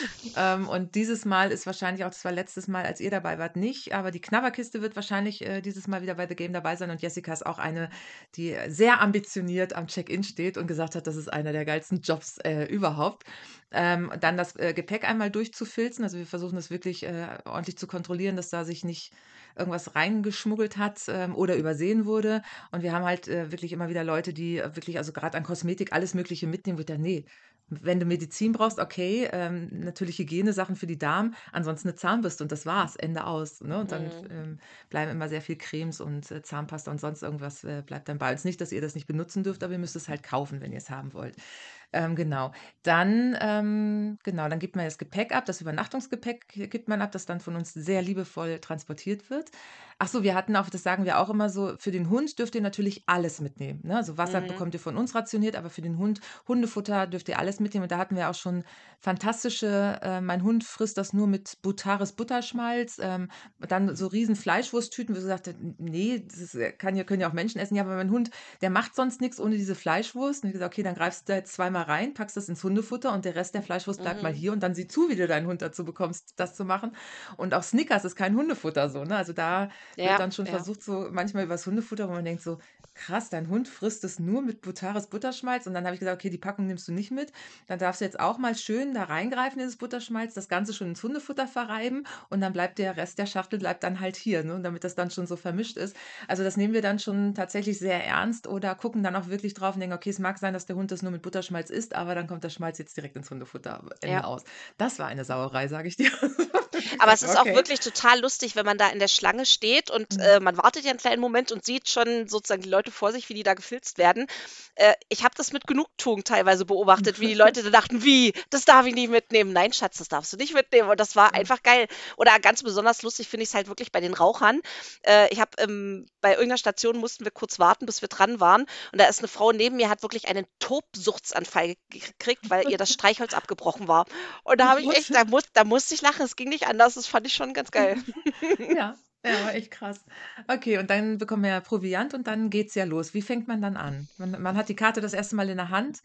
Und dieses Mal ist wahrscheinlich auch, das war letztes Mal, als ihr dabei wart, nicht, aber die Knabberkiste wird wahrscheinlich dieses Mal wieder bei The Game dabei sein. Und Jessica ist auch eine, die sehr ambitioniert am Check-in steht und gesagt hat, das ist einer der geilsten Jobs überhaupt. Dann das Gepäck einmal durchzufilzen. Also wir versuchen das wirklich ordentlich zu kontrollieren, dass da sich nicht irgendwas reingeschmuggelt hat oder übersehen wurde. Und wir haben halt wirklich immer wieder Leute, die wirklich, also gerade an Kosmetik, alles Mögliche mitnehmen, wo ich dann, nee, wenn du Medizin brauchst, okay, natürlich Hygienesachen für die Damen, ansonsten eine Zahnbürste und das war's, Ende aus. Ne? Und dann Mhm. bleiben immer sehr viel Cremes und Zahnpasta und sonst irgendwas bleibt dann bei uns. Nicht, dass ihr das nicht benutzen dürft, aber ihr müsst es halt kaufen, wenn ihr es haben wollt. Genau. Dann gibt man das Gepäck ab, das Übernachtungsgepäck gibt man ab, das dann von uns sehr liebevoll transportiert wird. Ach so, wir hatten auch, das sagen wir auch immer so, für den Hund dürft ihr natürlich alles mitnehmen, ne? Also Wasser Mhm. bekommt ihr von uns rationiert, aber für den Hund, Hundefutter dürft ihr alles mitnehmen. Und da hatten wir auch schon fantastische, mein Hund frisst das nur mit Butares Butterschmalz, dann so riesen Fleischwursttüten, wo sie sagte, nee, können ja auch Menschen essen. Ja, aber mein Hund, der macht sonst nichts ohne diese Fleischwurst. Und ich gesagt, okay, dann greifst du da jetzt zweimal rein, packst das ins Hundefutter und der Rest der Fleischwurst bleibt mal Mhm. hier und dann sieh zu, wie du deinen Hund dazu bekommst, das zu machen. Und auch Snickers ist kein Hundefutter so, ne? Also da wird Ja, dann schon ja. versucht, so manchmal übers Hundefutter, wo man denkt so, krass, dein Hund frisst es nur mit Butares Butterschmalz. Und dann habe ich gesagt, okay, die Packung nimmst du nicht mit. Dann darfst du jetzt auch mal schön da reingreifen in das Butterschmalz, das Ganze schon ins Hundefutter verreiben und dann bleibt der Rest der Schachtel bleibt dann halt hier, ne? Und damit das dann schon so vermischt ist. Also das nehmen wir dann schon tatsächlich sehr ernst oder gucken dann auch wirklich drauf und denken, okay, es mag sein, dass der Hund das nur mit Butterschmalz isst, aber dann kommt der Schmalz jetzt direkt ins Hundefutter, Ja. Ende aus. Das war eine Sauerei, sage ich dir. Aber es Klasse, ist auch okay. wirklich total lustig, wenn man da in der Schlange steht und Mhm. man wartet ja einen kleinen Moment und sieht schon sozusagen die Leute vor sich, wie die da gefilzt werden. Ich habe das mit Genugtuung teilweise beobachtet, wie die Leute da dachten, wie, das darf ich nicht mitnehmen. Nein, Schatz, das darfst du nicht mitnehmen. Und das war einfach geil. Oder ganz besonders lustig finde ich es halt wirklich bei den Rauchern. Ich habe bei irgendeiner Station mussten wir kurz warten, bis wir dran waren. Und da ist eine Frau neben mir, hat wirklich einen Tobsuchtsanfall gekriegt, weil ihr das Streichholz abgebrochen war. Und da habe ich Was? echt, da musste ich lachen. Es ging nicht anders. Das fand ich schon ganz geil. Ja, ja, war echt krass. Okay, und dann bekommen wir ja Proviant und dann geht's ja los. Wie fängt man dann an? Man hat die Karte das erste Mal in der Hand.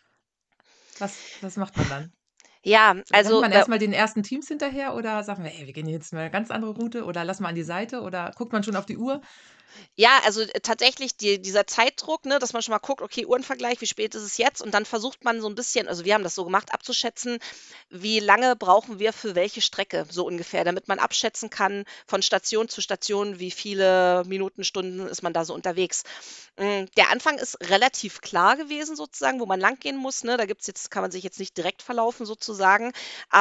Was macht man dann? Ja, Rennt also man erst mal den ersten Teams hinterher oder sagen wir: „Ey, wir gehen jetzt mal 'ne ganz andere Route“ oder lass mal an die Seite oder guckt man schon auf die Uhr? Ja, also, tatsächlich dieser Zeitdruck, ne, dass man schon mal guckt, okay, Uhrenvergleich, wie spät ist es jetzt? Und dann versucht man so ein bisschen, also, wir haben das so gemacht, abzuschätzen, wie lange brauchen wir für welche Strecke so ungefähr, damit man abschätzen kann von Station zu Station, wie viele Minuten, Stunden ist man da so unterwegs. Der Anfang ist relativ klar gewesen sozusagen, wo man langgehen muss, ne? Da gibt's jetzt kann man sich jetzt nicht direkt verlaufen sozusagen,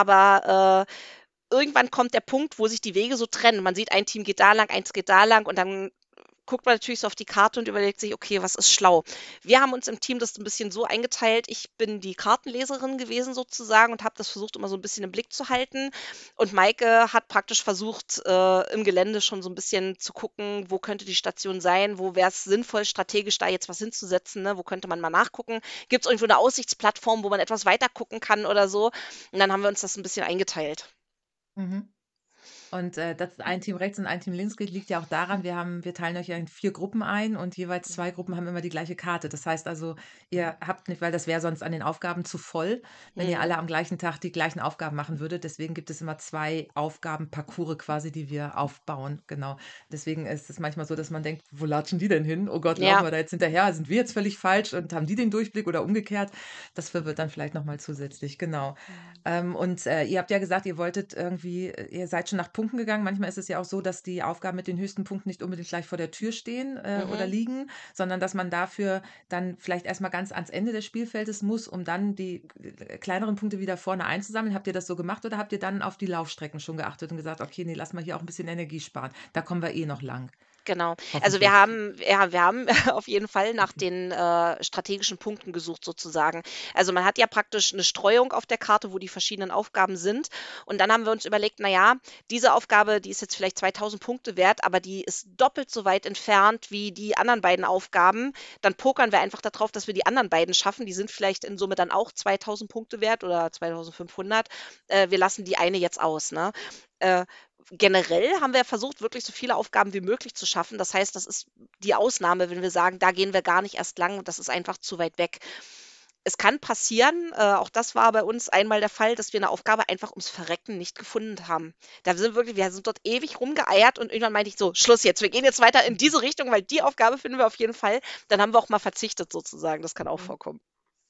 aber, irgendwann kommt der Punkt, wo sich die Wege so trennen. Man sieht, ein Team geht da lang, eins geht da lang und dann guckt man natürlich so auf die Karte und überlegt sich, okay, was ist schlau? Wir haben uns im Team das ein bisschen so eingeteilt. Ich bin die Kartenleserin gewesen sozusagen und habe das versucht, immer so ein bisschen im Blick zu halten. Und Maike hat praktisch versucht, im Gelände schon so ein bisschen zu gucken, wo könnte die Station sein, wo wäre es sinnvoll, strategisch da jetzt was hinzusetzen, ne? Wo könnte man mal nachgucken? Gibt es irgendwo eine Aussichtsplattform, wo man etwas weiter gucken kann oder so? Und dann haben wir uns das ein bisschen eingeteilt. Mhm. Und, dass ein Team rechts und ein Team links geht, liegt ja auch daran, wir teilen euch ja in 4 Gruppen ein und jeweils 2 Gruppen haben immer die gleiche Karte. Das heißt also, ihr habt nicht, weil das wäre sonst an den Aufgaben zu voll, wenn ihr Mhm. alle am gleichen Tag die gleichen Aufgaben machen würdet. Deswegen gibt es immer 2 Aufgabenparcours quasi, die wir aufbauen, genau. Deswegen ist es manchmal so, dass man denkt: „Wo latschen die denn hin? Oh Gott, laufen Ja. wir da jetzt hinterher? Sind wir jetzt völlig falsch und haben die den Durchblick oder umgekehrt?“ Das verwirrt dann vielleicht noch mal zusätzlich, genau. Mhm. Und ihr habt ja gesagt, ihr wolltet irgendwie, ihr seid schon nach Punkten gegangen. Manchmal ist es ja auch so, dass die Aufgaben mit den höchsten Punkten nicht unbedingt gleich vor der Tür stehen oder Mhm. liegen, sondern dass man dafür dann vielleicht erstmal ganz ans Ende des Spielfeldes muss, um dann die kleineren Punkte wieder vorne einzusammeln. Habt ihr das so gemacht oder habt ihr dann auf die Laufstrecken schon geachtet und gesagt, okay, nee, lass mal hier auch ein bisschen Energie sparen. Da kommen wir eh noch lang, Genau. Also wir hoffentlich. haben ja, wir haben auf jeden Fall nach den, strategischen Punkten gesucht sozusagen. Also, man hat ja praktisch eine Streuung auf der Karte, wo die verschiedenen Aufgaben sind. Und dann haben wir uns überlegt: „Na ja, diese Aufgabe, die ist jetzt vielleicht 2.000 Punkte wert, aber die ist doppelt so weit entfernt wie die anderen beiden Aufgaben. Dann pokern wir einfach darauf, dass wir die anderen beiden schaffen. Die sind vielleicht in Summe dann auch 2.000 Punkte wert oder 2.500. Wir lassen die eine jetzt aus“, ne? Äh, Generell haben wir versucht, wirklich so viele Aufgaben wie möglich zu schaffen. Das heißt, das ist die Ausnahme, wenn wir sagen, da gehen wir gar nicht erst lang, das ist einfach zu weit weg. Es kann passieren, auch das war bei uns einmal der Fall, dass wir eine Aufgabe einfach ums Verrecken nicht gefunden haben. Wir sind dort ewig rumgeeiert und irgendwann meinte ich so: „Schluss jetzt, wir gehen jetzt weiter in diese Richtung, weil die Aufgabe finden wir auf jeden Fall.“ Dann haben wir auch mal verzichtet sozusagen, das kann auch vorkommen.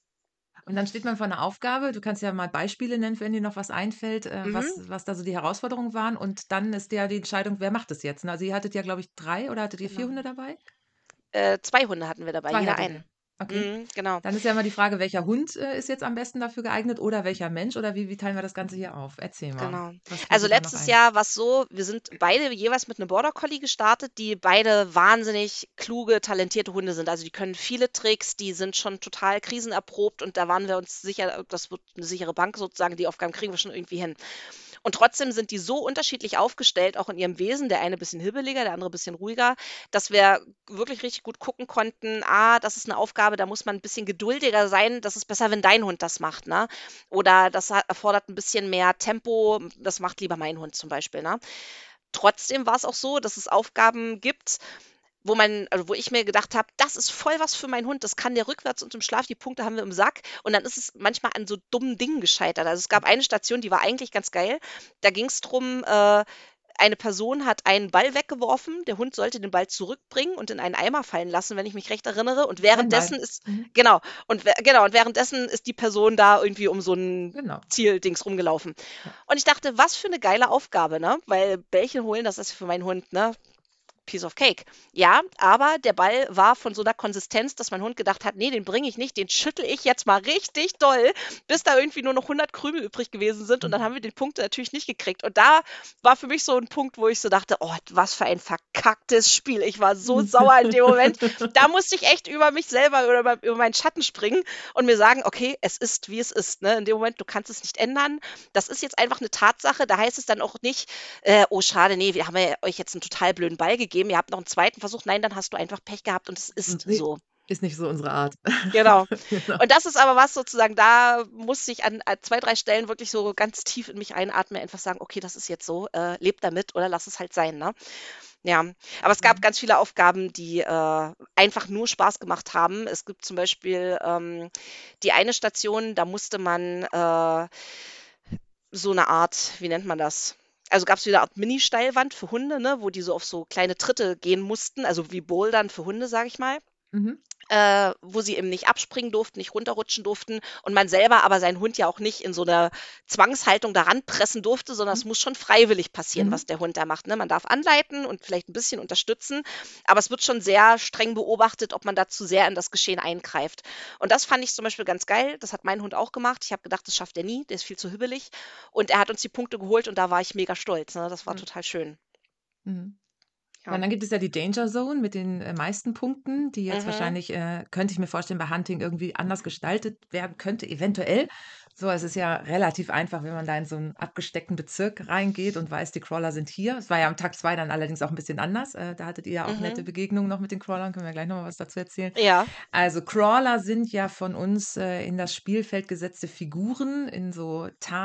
Und dann steht man vor einer Aufgabe. Du kannst ja mal Beispiele nennen, wenn dir noch was einfällt, Mhm. was da so die Herausforderungen waren. Und dann ist ja die Entscheidung, wer macht das jetzt? Ne? Also ihr hattet ja, glaube ich, 3 oder hattet ihr 4 Genau. Hunde dabei? 2 Hunde hatten wir dabei, 2 jeder hattet einen. ihr. Okay. Mhm, genau. Dann ist ja immer die Frage, welcher Hund ist jetzt am besten dafür geeignet oder welcher Mensch oder wie teilen wir das Ganze hier auf? Erzähl mal. Genau. Was fällt Also, dir da noch letztes ein? Jahr war's so, wir sind beide jeweils mit 'nem Border Collie gestartet, die beide wahnsinnig kluge, talentierte Hunde sind. Also, die können viele Tricks, die sind schon total krisenerprobt und da waren wir uns sicher, das wird eine sichere Bank sozusagen, die Aufgaben kriegen wir schon irgendwie hin. Und trotzdem sind die so unterschiedlich aufgestellt, auch in ihrem Wesen, der eine bisschen hibbeliger, der andere ein bisschen ruhiger, dass wir wirklich richtig gut gucken konnten: „Ah, das ist eine Aufgabe, da muss man ein bisschen geduldiger sein. Das ist besser, wenn dein Hund das macht“, ne? Oder das erfordert ein bisschen mehr Tempo, das macht lieber mein Hund zum Beispiel, ne? Trotzdem war es auch so, dass es Aufgaben gibt, wo ich mir gedacht habe: „Das ist voll was für meinen Hund. Das kann der rückwärts und im Schlaf, die Punkte haben wir im Sack.“ Und dann ist es manchmal an so dummen Dingen gescheitert. Also, es gab eine Station, die war eigentlich ganz geil. Da ging es drum, eine Person hat einen Ball weggeworfen, der Hund sollte den Ball zurückbringen und in einen Eimer fallen lassen, wenn ich mich recht erinnere. Und Einmal. währenddessen ist Mhm. genau, und währenddessen ist die Person da irgendwie um so ein Genau. Zieldings rumgelaufen. Ja. Und ich dachte: „Was für eine geile Aufgabe“, ne? Weil Bällchen holen, das ist für meinen Hund, ne, Piece of Cake. Ja, aber der Ball war von so einer Konsistenz, dass mein Hund gedacht hat, nee, den bringe ich nicht, den schüttel ich jetzt mal richtig doll, bis da irgendwie nur noch 100 Krümel übrig gewesen sind und dann haben wir den Punkt natürlich nicht gekriegt. Und da war für mich so ein Punkt, wo ich so dachte, oh, was für ein verkacktes Spiel. Ich war so sauer in dem Moment. Da musste ich echt über mich selber oder über meinen Schatten springen und mir sagen, okay, es ist, wie es ist. Ne? In dem Moment, du kannst es nicht ändern. Das ist jetzt einfach eine Tatsache. Da heißt es dann auch nicht, oh, schade, nee, wir haben ja euch jetzt einen total blöden Ball gegeben. Ihr habt noch einen zweiten Versuch. Nein, dann hast du einfach Pech gehabt und es ist Nee, so. ist nicht so unsere Art. Genau. Genau. Und das ist aber was sozusagen, da musste ich an 2, 3 Stellen wirklich so ganz tief in mich einatmen, einfach sagen, okay, das ist jetzt so, lebe damit oder lass es halt sein, ne? Ja, aber es gab Mhm. ganz viele Aufgaben, die einfach nur Spaß gemacht haben. Es gibt zum Beispiel die eine Station, da musste man so eine Art, wie nennt man das? Also gab es wieder eine Art Mini-Steilwand für Hunde, ne, wo die so auf so kleine Tritte gehen mussten, also wie Bouldern für Hunde, sage ich mal. Mhm. Wo sie eben nicht abspringen durften, nicht runterrutschen durften und man selber aber seinen Hund ja auch nicht in so einer Zwangshaltung daran pressen durfte, sondern es muss schon freiwillig passieren, Mhm. was der Hund da macht. Ne? Man darf anleiten und vielleicht ein bisschen unterstützen, aber es wird schon sehr streng beobachtet, ob man da zu sehr in das Geschehen eingreift. Und das fand ich zum Beispiel ganz geil. Das hat mein Hund auch gemacht. Ich habe gedacht, das schafft er nie, der ist viel zu hübbelig. Und er hat uns die Punkte geholt und da war ich mega stolz. Ne? Das war Mhm. total schön. Mhm. Ja, Ja. und dann gibt es ja die Danger Zone mit den meisten Punkten, die jetzt Mhm. wahrscheinlich, könnte ich mir vorstellen, bei Hunting irgendwie anders gestaltet werden könnte, eventuell. So, es ist ja relativ einfach, wenn man da in so einen abgesteckten Bezirk reingeht und weiß, die Crawler sind hier. Es war ja am Tag 2 dann allerdings auch ein bisschen anders. Da hattet ihr ja auch nette Mhm. Begegnungen noch mit den Crawlern. Können wir gleich noch mal was dazu erzählen. Ja. Also Crawler sind ja von uns in das Spielfeld gesetzte Figuren in so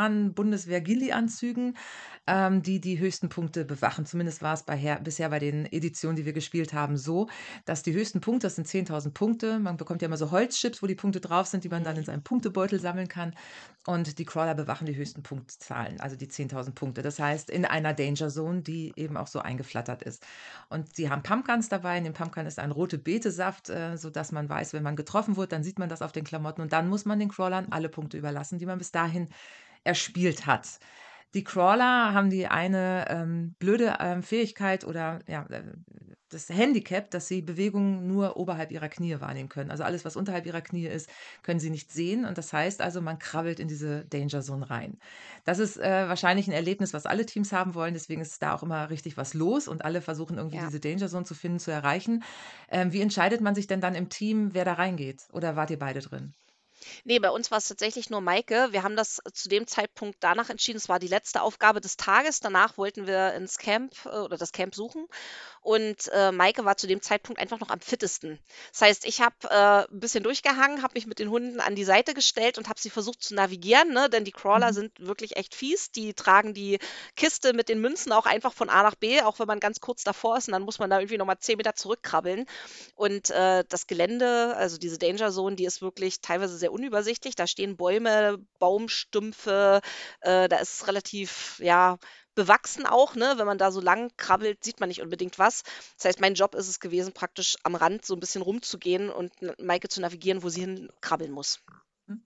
Tarn-Bundeswehr-Gilli-Anzügen, die die höchsten Punkte bewachen. Zumindest war es bisher bei den Editionen, die wir gespielt haben, so, dass die höchsten Punkte, das sind 10.000 Punkte. Man bekommt ja immer so Holzchips, wo die Punkte drauf sind, die man dann in Mhm. seinem Punktebeutel sammeln kann. Und die Crawler bewachen die höchsten Punktzahlen, also die 10.000 Punkte. Das heißt, in einer Danger Zone, die eben auch so eingeflattert ist. Und sie haben Pumpguns dabei. In dem Pumpgun ist ein rote Betesaft, sodass man weiß, wenn man getroffen wird, dann sieht man das auf den Klamotten. Und dann muss man den Crawlern alle Punkte überlassen, die man bis dahin erspielt hat. Die Crawler haben die eine blöde Fähigkeit oder ja, das Handicap, dass sie Bewegungen nur oberhalb ihrer Knie wahrnehmen können. Also alles, was unterhalb ihrer Knie ist, können sie nicht sehen. Und das heißt also, man krabbelt in diese Danger Zone rein. Das ist wahrscheinlich ein Erlebnis, was alle Teams haben wollen. Deswegen ist da auch immer richtig was los und alle versuchen irgendwie Ja. diese Danger Zone zu finden, zu erreichen. Wie entscheidet man sich denn dann im Team, wer da reingeht? Oder wart ihr beide drin? Ne, bei uns war es tatsächlich nur Maike. Wir haben das zu dem Zeitpunkt danach entschieden, es war die letzte Aufgabe des Tages. Danach wollten wir ins Camp oder das Camp suchen. Und Maike war zu dem Zeitpunkt einfach noch am fittesten. Das heißt, ich habe 'n bisschen durchgehangen, habe mich mit den Hunden an die Seite gestellt und habe sie versucht zu navigieren, ne? Denn die Crawler Mhm. sind wirklich echt fies. Die tragen die Kiste mit den Münzen auch einfach von A nach B, auch wenn man ganz kurz davor ist und dann muss man da irgendwie noch mal 10 Meter zurückkrabbeln. Und das Gelände, also diese Danger Zone, die ist wirklich teilweise sehr unübersichtlich. Da stehen Bäume, Baumstümpfe, da ist es relativ, ja, bewachsen auch, ne? Wenn man da so lang krabbelt, sieht man nicht unbedingt was. Das heißt, mein Job ist es gewesen, praktisch am Rand so ein bisschen rumzugehen und Maike zu navigieren, wo sie hin krabbeln muss. Hm,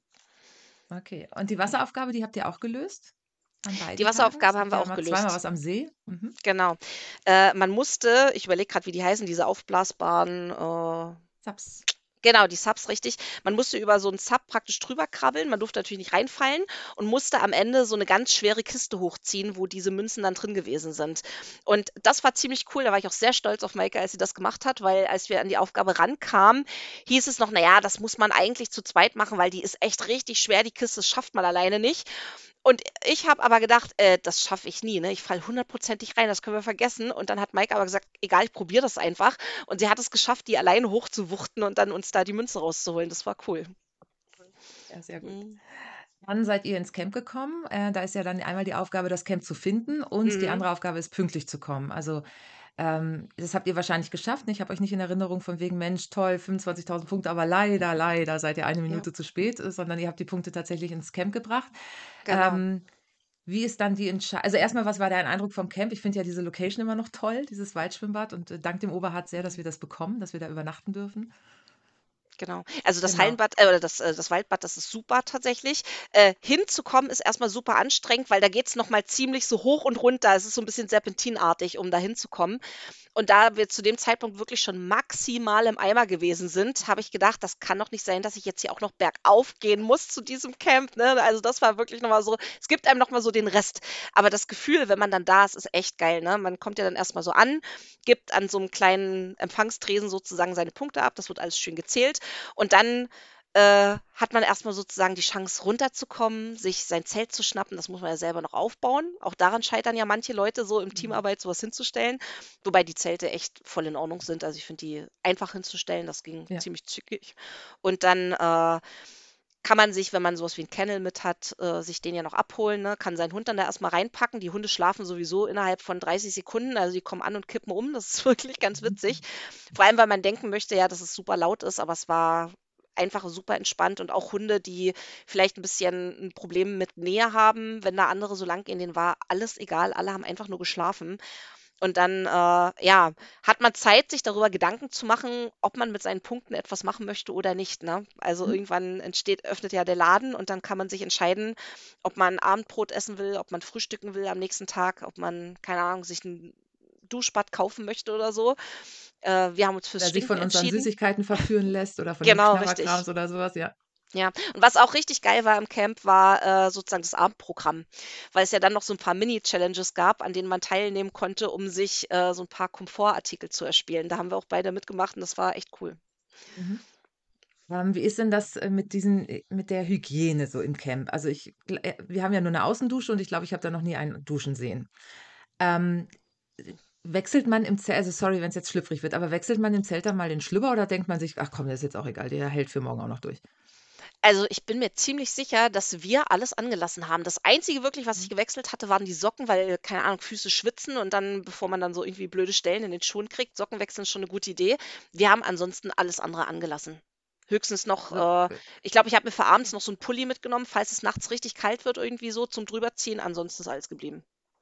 okay. Und die Wasseraufgabe, die habt ihr auch gelöst? An Die beiden Tagen? Es Wasseraufgabe haben gibt wir ja auch immer zweimal gelöst. was am See. Mhm. Genau. Man musste, ich überlege gerade, wie die heißen, diese aufblasbaren, Zaps. genau, die Subs, richtig. Man musste über so 'n Sub praktisch drüber krabbeln. Man durfte natürlich nicht reinfallen und musste am Ende so 'ne ganz schwere Kiste hochziehen, wo diese Münzen dann drin gewesen sind. Und das war ziemlich cool. Da war ich auch sehr stolz auf Maike, als sie das gemacht hat, weil als wir an die Aufgabe rankamen, hieß es noch: „Na ja, das muss man eigentlich zu zweit machen, weil die ist echt richtig schwer, die Kiste, das schafft man alleine nicht.“ Und ich habe aber gedacht: das schaffe ich nie, ne? Ich falle hundertprozentig rein, das können wir vergessen.“ Und dann hat Maike aber gesagt: „Egal, ich probiere das einfach.“ Und sie hat es geschafft, die alleine hochzuwuchten und dann uns da die Münze rauszuholen. Das war cool. Ja, sehr gut. Mhm. Dann seid ihr ins Camp gekommen. Da ist ja dann einmal die Aufgabe, das Camp zu finden und die Mhm. andere Aufgabe ist, pünktlich zu kommen. Also das habt ihr wahrscheinlich geschafft. Ich habe euch nicht in Erinnerung von wegen, Mensch, toll, 25.000 Punkte, aber leider seid ihr eine Ja, Minute zu spät, sondern ihr habt die Punkte tatsächlich ins Camp gebracht. genau. Ähm, Wie ist dann die Entscheidung? Also erstmal, was war dein Eindruck vom Camp? Ich finde ja diese Location immer noch toll, dieses Waldschwimmbad und dank dem Oberhardt sehr, dass Mhm. wir das bekommen, dass wir da übernachten dürfen. Genau. Also das Genau. Hallenbad oder das Waldbad, das ist super tatsächlich. Hinzukommen ist erstmal super anstrengend, weil da geht's noch mal ziemlich so hoch und runter. Es ist so ein bisschen serpentinartig, um da hinzukommen. Und da wir zu dem Zeitpunkt wirklich schon maximal im Eimer gewesen sind, habe ich gedacht, das kann doch nicht sein, dass ich jetzt hier auch noch bergauf gehen muss zu diesem Camp, ne? Also, das war wirklich noch mal so, es gibt einem noch mal so den Rest. Aber das Gefühl, wenn man dann da ist, ist echt geil, ne? Man kommt ja dann erst mal so an, gibt an so einem kleinen Empfangstresen sozusagen seine Punkte ab, das wird alles schön gezählt und dann hat man erstmal sozusagen die Chance runterzukommen, sich sein Zelt zu schnappen. Das muss man ja selber noch aufbauen. Auch daran scheitern ja manche Leute, so im Mhm. Teamarbeit sowas hinzustellen. Wobei die Zelte echt voll in Ordnung sind. Also ich finde die einfach hinzustellen, das ging Ja. ziemlich zügig. Und dann kann man sich, wenn man sowas wie ein Kennel mit hat, sich den ja noch abholen, ne? Kann seinen Hund dann da erstmal reinpacken. Die Hunde schlafen sowieso innerhalb von 30 Sekunden. Also die kommen an und kippen um. Das ist wirklich ganz witzig. Vor allem, weil man denken möchte, ja, dass es super laut ist, aber es war einfach super entspannt und auch Hunde, die vielleicht ein bisschen ein Problem mit Nähe haben, wenn da andere so lang gehen, denen war alles egal, alle haben einfach nur geschlafen. Und dann, ja, hat man Zeit, sich darüber Gedanken zu machen, ob man mit seinen Punkten etwas machen möchte oder nicht, ne? Also Mhm. irgendwann öffnet ja der Laden und dann kann man sich entscheiden, ob man Abendbrot essen will, ob man frühstücken will am nächsten Tag, ob man, keine Ahnung, sich ein Duschbad kaufen möchte oder so. Wir haben uns fürs Oder sich Stinken von unseren entschieden. Süßigkeiten verführen lässt oder von dem Genau, richtig. Knabberkrams oder sowas, ja. Ja, und was auch richtig geil war im Camp, war, sozusagen das Abendprogramm, weil es ja dann noch so ein paar Mini-Challenges gab, an denen man teilnehmen konnte, um sich, so ein paar Komfortartikel zu erspielen. Da haben wir auch beide mitgemacht und das war echt cool. Mhm. Wie ist denn das, mit der Hygiene so im Camp? Also, wir haben ja nur eine Außendusche und ich glaube, ich habe da noch nie einen duschen sehen. Ähm, wechselt man im Zelt, also, sorry, wenn es jetzt schlüpfrig wird, aber wechselt man im Zelt dann mal den Schlüpper oder denkt man sich: „Ach komm, das ist jetzt auch egal, der hält für morgen auch noch durch?“ Also, ich bin mir ziemlich sicher, dass wir alles angelassen haben. Das Einzige wirklich, was ich Mhm. gewechselt hatte, waren die Socken, weil, keine Ahnung, Füße schwitzen und dann, bevor man dann so irgendwie blöde Stellen in den Schuhen kriegt, Socken wechseln ist schon eine gute Idee. Wir haben ansonsten alles andere angelassen. Höchstens noch, Also, ich glaube, ich habe mir für abends noch so 'n Pulli mitgenommen, falls es nachts richtig kalt wird irgendwie so zum Drüberziehen, ansonsten ist alles geblieben.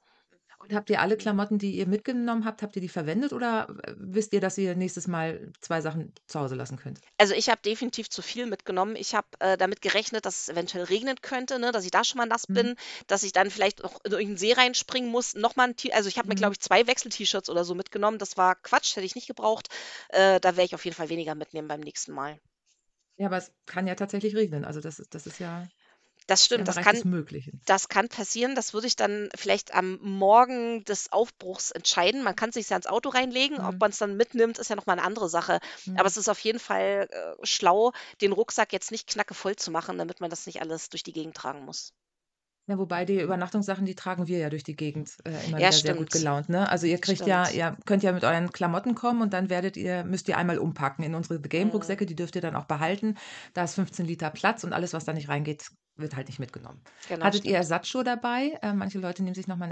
und habt ihr alle Klamotten, die ihr mitgenommen habt ihr die verwendet oder, wisst ihr, dass ihr nächstes Mal 2 Sachen zu Hause lassen könnt? Also, ich habe definitiv zu viel mitgenommen. Ich habe, damit gerechnet, dass es eventuell regnen könnte, ne, dass ich da schon mal nass Mhm, bin, dass ich dann vielleicht noch in irgend 'n See reinspringen muss. Noch mal 'n T Also, ich habe mir, glaube mhm. ich, 2 Wechsel-T-Shirts oder so mitgenommen. Das war Quatsch, hätte ich nicht gebraucht. Da werde ich auf jeden Fall weniger mitnehmen beim nächsten Mal. Ja, aber es kann ja tatsächlich regnen. Also, Das ist ja stimmt, im Bereich des Möglichen. das kann passieren. Das würde ich dann vielleicht am Morgen des Aufbruchs entscheiden. Man kann sich's ja ins Auto reinlegen. Ob Mhm, man es dann mitnimmt, ist ja noch mal 'ne andere Sache. Aber mhm. es ist auf jeden Fall, schlau, den Rucksack jetzt nicht knackevoll zu machen, damit man das nicht alles durch die Gegend tragen muss. Ja, wobei die Übernachtungssachen, die tragen wir ja durch die Gegend, immer Ja, wieder sehr gut stimmt, gelaunt, ne? Also, stimmt. ihr könnt ja mit euren Klamotten kommen und dann müsst ihr einmal umpacken in unsere Mhm, Game-Rucksäcke, die dürft ihr dann auch behalten. Da ist 15 Liter Platz und alles, was da nicht reingeht, wird halt nicht mitgenommen. genau, Hattet ihr stimmt. Ersatzschuhe dabei? Manche Leute nehmen sich noch mal 'n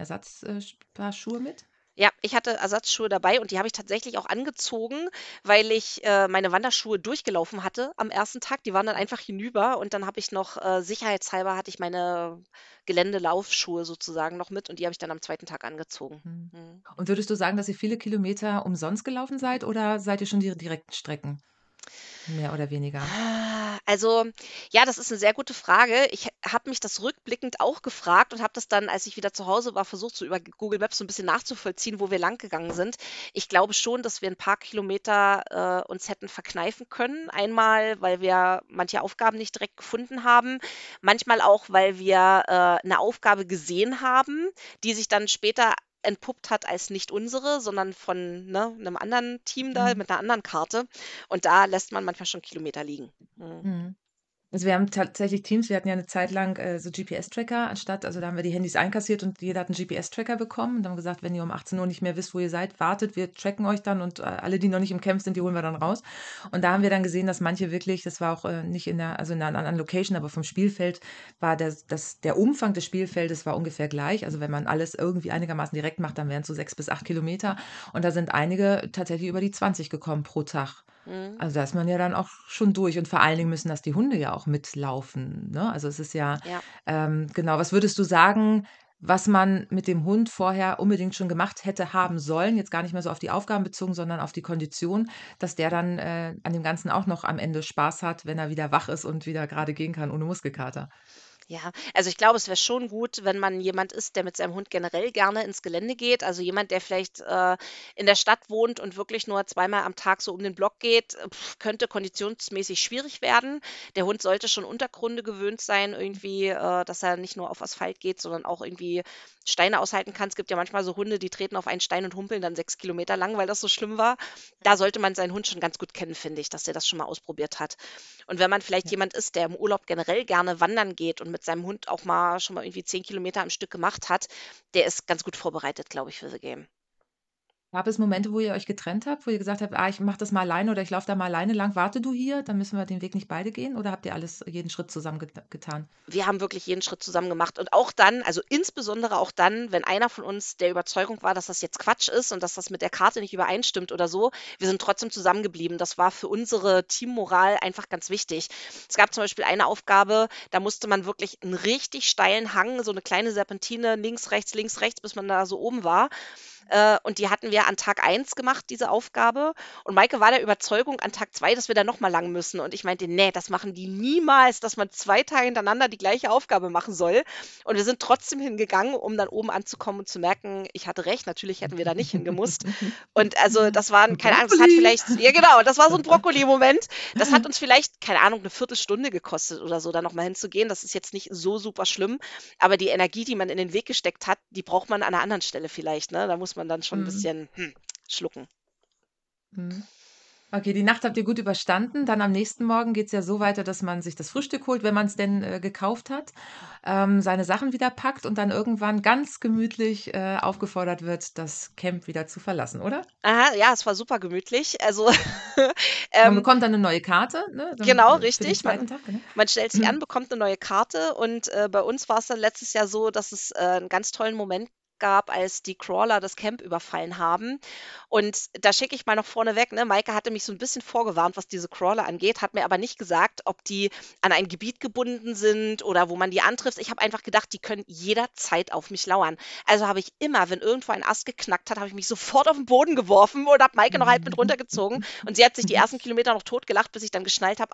Paar Schuhe mit. Ja, ich hatte Ersatzschuhe dabei und die habe ich tatsächlich auch angezogen, weil ich, meine Wanderschuhe durchgelaufen hatte am ersten Tag. Die waren dann einfach hinüber und dann habe ich noch sicherheitshalber hatte ich meine Geländelaufschuhe sozusagen noch mit und die habe ich dann am zweiten Tag angezogen. Mhm. Mhm. Und würdest du sagen, dass ihr viele Kilometer umsonst gelaufen seid oder seid ihr schon die direkten Strecken, mehr oder weniger? Also, ja, das ist eine sehr gute Frage. Ich habe mich das rückblickend auch gefragt und habe das dann, als ich wieder zu Hause war, versucht, so über Google Maps so ein bisschen nachzuvollziehen, wo wir lang gegangen sind. Ich glaube schon, dass wir ein paar Kilometer, uns hätten verkneifen können. Einmal, weil wir manche Aufgaben nicht direkt gefunden haben, manchmal auch, weil wir, 'ne Aufgabe gesehen haben, die sich dann später entpuppt hat als nicht unsere, sondern von, ne, 'nem anderen Team da Mhm. mit einer anderen Karte. Und da lässt man manchmal schon Kilometer liegen. Mhm. Mhm. Also, wir haben tatsächlich Teams, wir hatten ja eine Zeit lang, so GPS-Tracker da haben wir die Handys einkassiert und jeder hat 'n GPS-Tracker bekommen und haben gesagt: „Wenn ihr um 18 Uhr nicht mehr wisst, wo ihr seid, wartet, wir tracken euch dann und, alle, die noch nicht im Camp sind, die holen wir dann raus.“ Und da haben wir dann gesehen, dass manche wirklich das war auch, nicht in 'ner anderen Location, aber vom Spielfeld war der Umfang des Spielfeldes war ungefähr gleich. Also, wenn man alles irgendwie einigermaßen direkt macht, dann wären's so 6 bis 8 Kilometer und da sind einige tatsächlich über die 20 gekommen pro Tag. Mhm. Also, da ist man ja dann auch schon durch und vor allen Dingen müssen das die Hunde ja auch mitlaufen, ne? Also, es ist ja Ja. genau. Was würdest du sagen, was man mit dem Hund vorher unbedingt schon gemacht hätte haben sollen, jetzt gar nicht mehr so auf die Aufgaben bezogen, sondern auf die Kondition, dass der dann, an dem Ganzen auch noch am Ende Spaß hat, wenn er wieder wach ist und wieder gerade gehen kann ohne Muskelkater? Ja, also ich glaube, es wäre schon gut, wenn man jemand ist, der mit seinem Hund generell gerne ins Gelände geht. Also jemand, der vielleicht in der Stadt wohnt und wirklich nur zweimal am Tag so um den Block geht, könnte konditionsmäßig schwierig werden. Der Hund sollte schon Untergründe gewöhnt sein, irgendwie, dass er nicht nur auf Asphalt geht, sondern auch irgendwie Steine aushalten kann. Es gibt ja manchmal so Hunde, die treten auf einen Stein und humpeln dann 6 Kilometer lang, weil das so schlimm war. Da sollte man seinen Hund schon ganz gut kennen, finde ich, dass der das schon mal ausprobiert hat. Und wenn man vielleicht Ja. jemand ist, der im Urlaub generell gerne wandern geht und mit seinem Hund auch mal schon mal irgendwie 10 Kilometer am Stück gemacht hat, der ist ganz gut vorbereitet, glaube ich, für The Game. Gab es Momente, wo ihr euch getrennt habt, wo ihr gesagt habt: „Ah, ich mache das mal alleine oder ich laufe da mal alleine lang. Warte du hier, dann müssen wir den Weg nicht beide gehen“, oder habt ihr jeden Schritt zusammen getan? Wir haben wirklich jeden Schritt zusammen gemacht und auch dann, also insbesondere auch dann, wenn einer von uns der Überzeugung war, dass das jetzt Quatsch ist und dass das mit der Karte nicht übereinstimmt oder so, wir sind trotzdem zusammengeblieben. Das war für unsere Teammoral einfach ganz wichtig. Es gab zum Beispiel eine Aufgabe, da musste man wirklich einen richtig steilen Hang, so eine kleine Serpentine, links, rechts, bis man da so oben war. Und die hatten wir an Tag 1 gemacht, diese Aufgabe. Und Maike war der Überzeugung an Tag 2, dass wir da nochmal lang müssen. Und ich meinte, nee, das machen die niemals, dass man 2 Tage hintereinander die gleiche Aufgabe machen soll. Und wir sind trotzdem hingegangen, um dann oben anzukommen und zu merken, ich hatte recht, natürlich hätten wir da nicht hingemusst. Und also das waren, keine Ahnung, das hat Brokkoli. vielleicht, ja genau, das war so ein Brokkoli-Moment. Das hat uns vielleicht, keine Ahnung, eine Viertelstunde gekostet oder so, da nochmal hinzugehen. Das ist jetzt nicht so super schlimm. Aber die Energie, die man in den Weg gesteckt hat, die braucht man an einer anderen Stelle vielleicht, ne? Da muss man dann schon ein Mhm, bisschen schlucken. mhm. Okay, die Nacht habt ihr gut überstanden. Dann am nächsten Morgen geht's ja so weiter, dass man sich das Frühstück holt, wenn man es denn, gekauft hat, seine Sachen wieder packt und dann irgendwann ganz gemütlich, aufgefordert wird, das Camp wieder zu verlassen, oder? Aha, ja, es war super gemütlich. Also, Man ähm, bekommt dann 'ne neue Karte, ne, dann, genau, für den richtig. Man zweiten Tag, genau. man stellt sich an, Mhm. bekommt eine neue Karte und, bei uns war es dann letztes Jahr so, dass es, 'n ganz tollen Moment gab, als die Crawler das Camp überfallen haben. Und da schicke ich mal noch vorneweg, ne, Maike hatte mich so ein bisschen vorgewarnt, was diese Crawler angeht, hat mir aber nicht gesagt, ob die an ein Gebiet gebunden sind oder wo man die antrifft. Ich habe einfach gedacht, die können jederzeit auf mich lauern. Also habe ich immer, wenn irgendwo ein Ast geknackt hat, habe ich mich sofort auf den Boden geworfen und habe Maike noch halb mit runtergezogen. Und sie hat sich die ersten Kilometer noch totgelacht, bis ich dann geschnallt habe,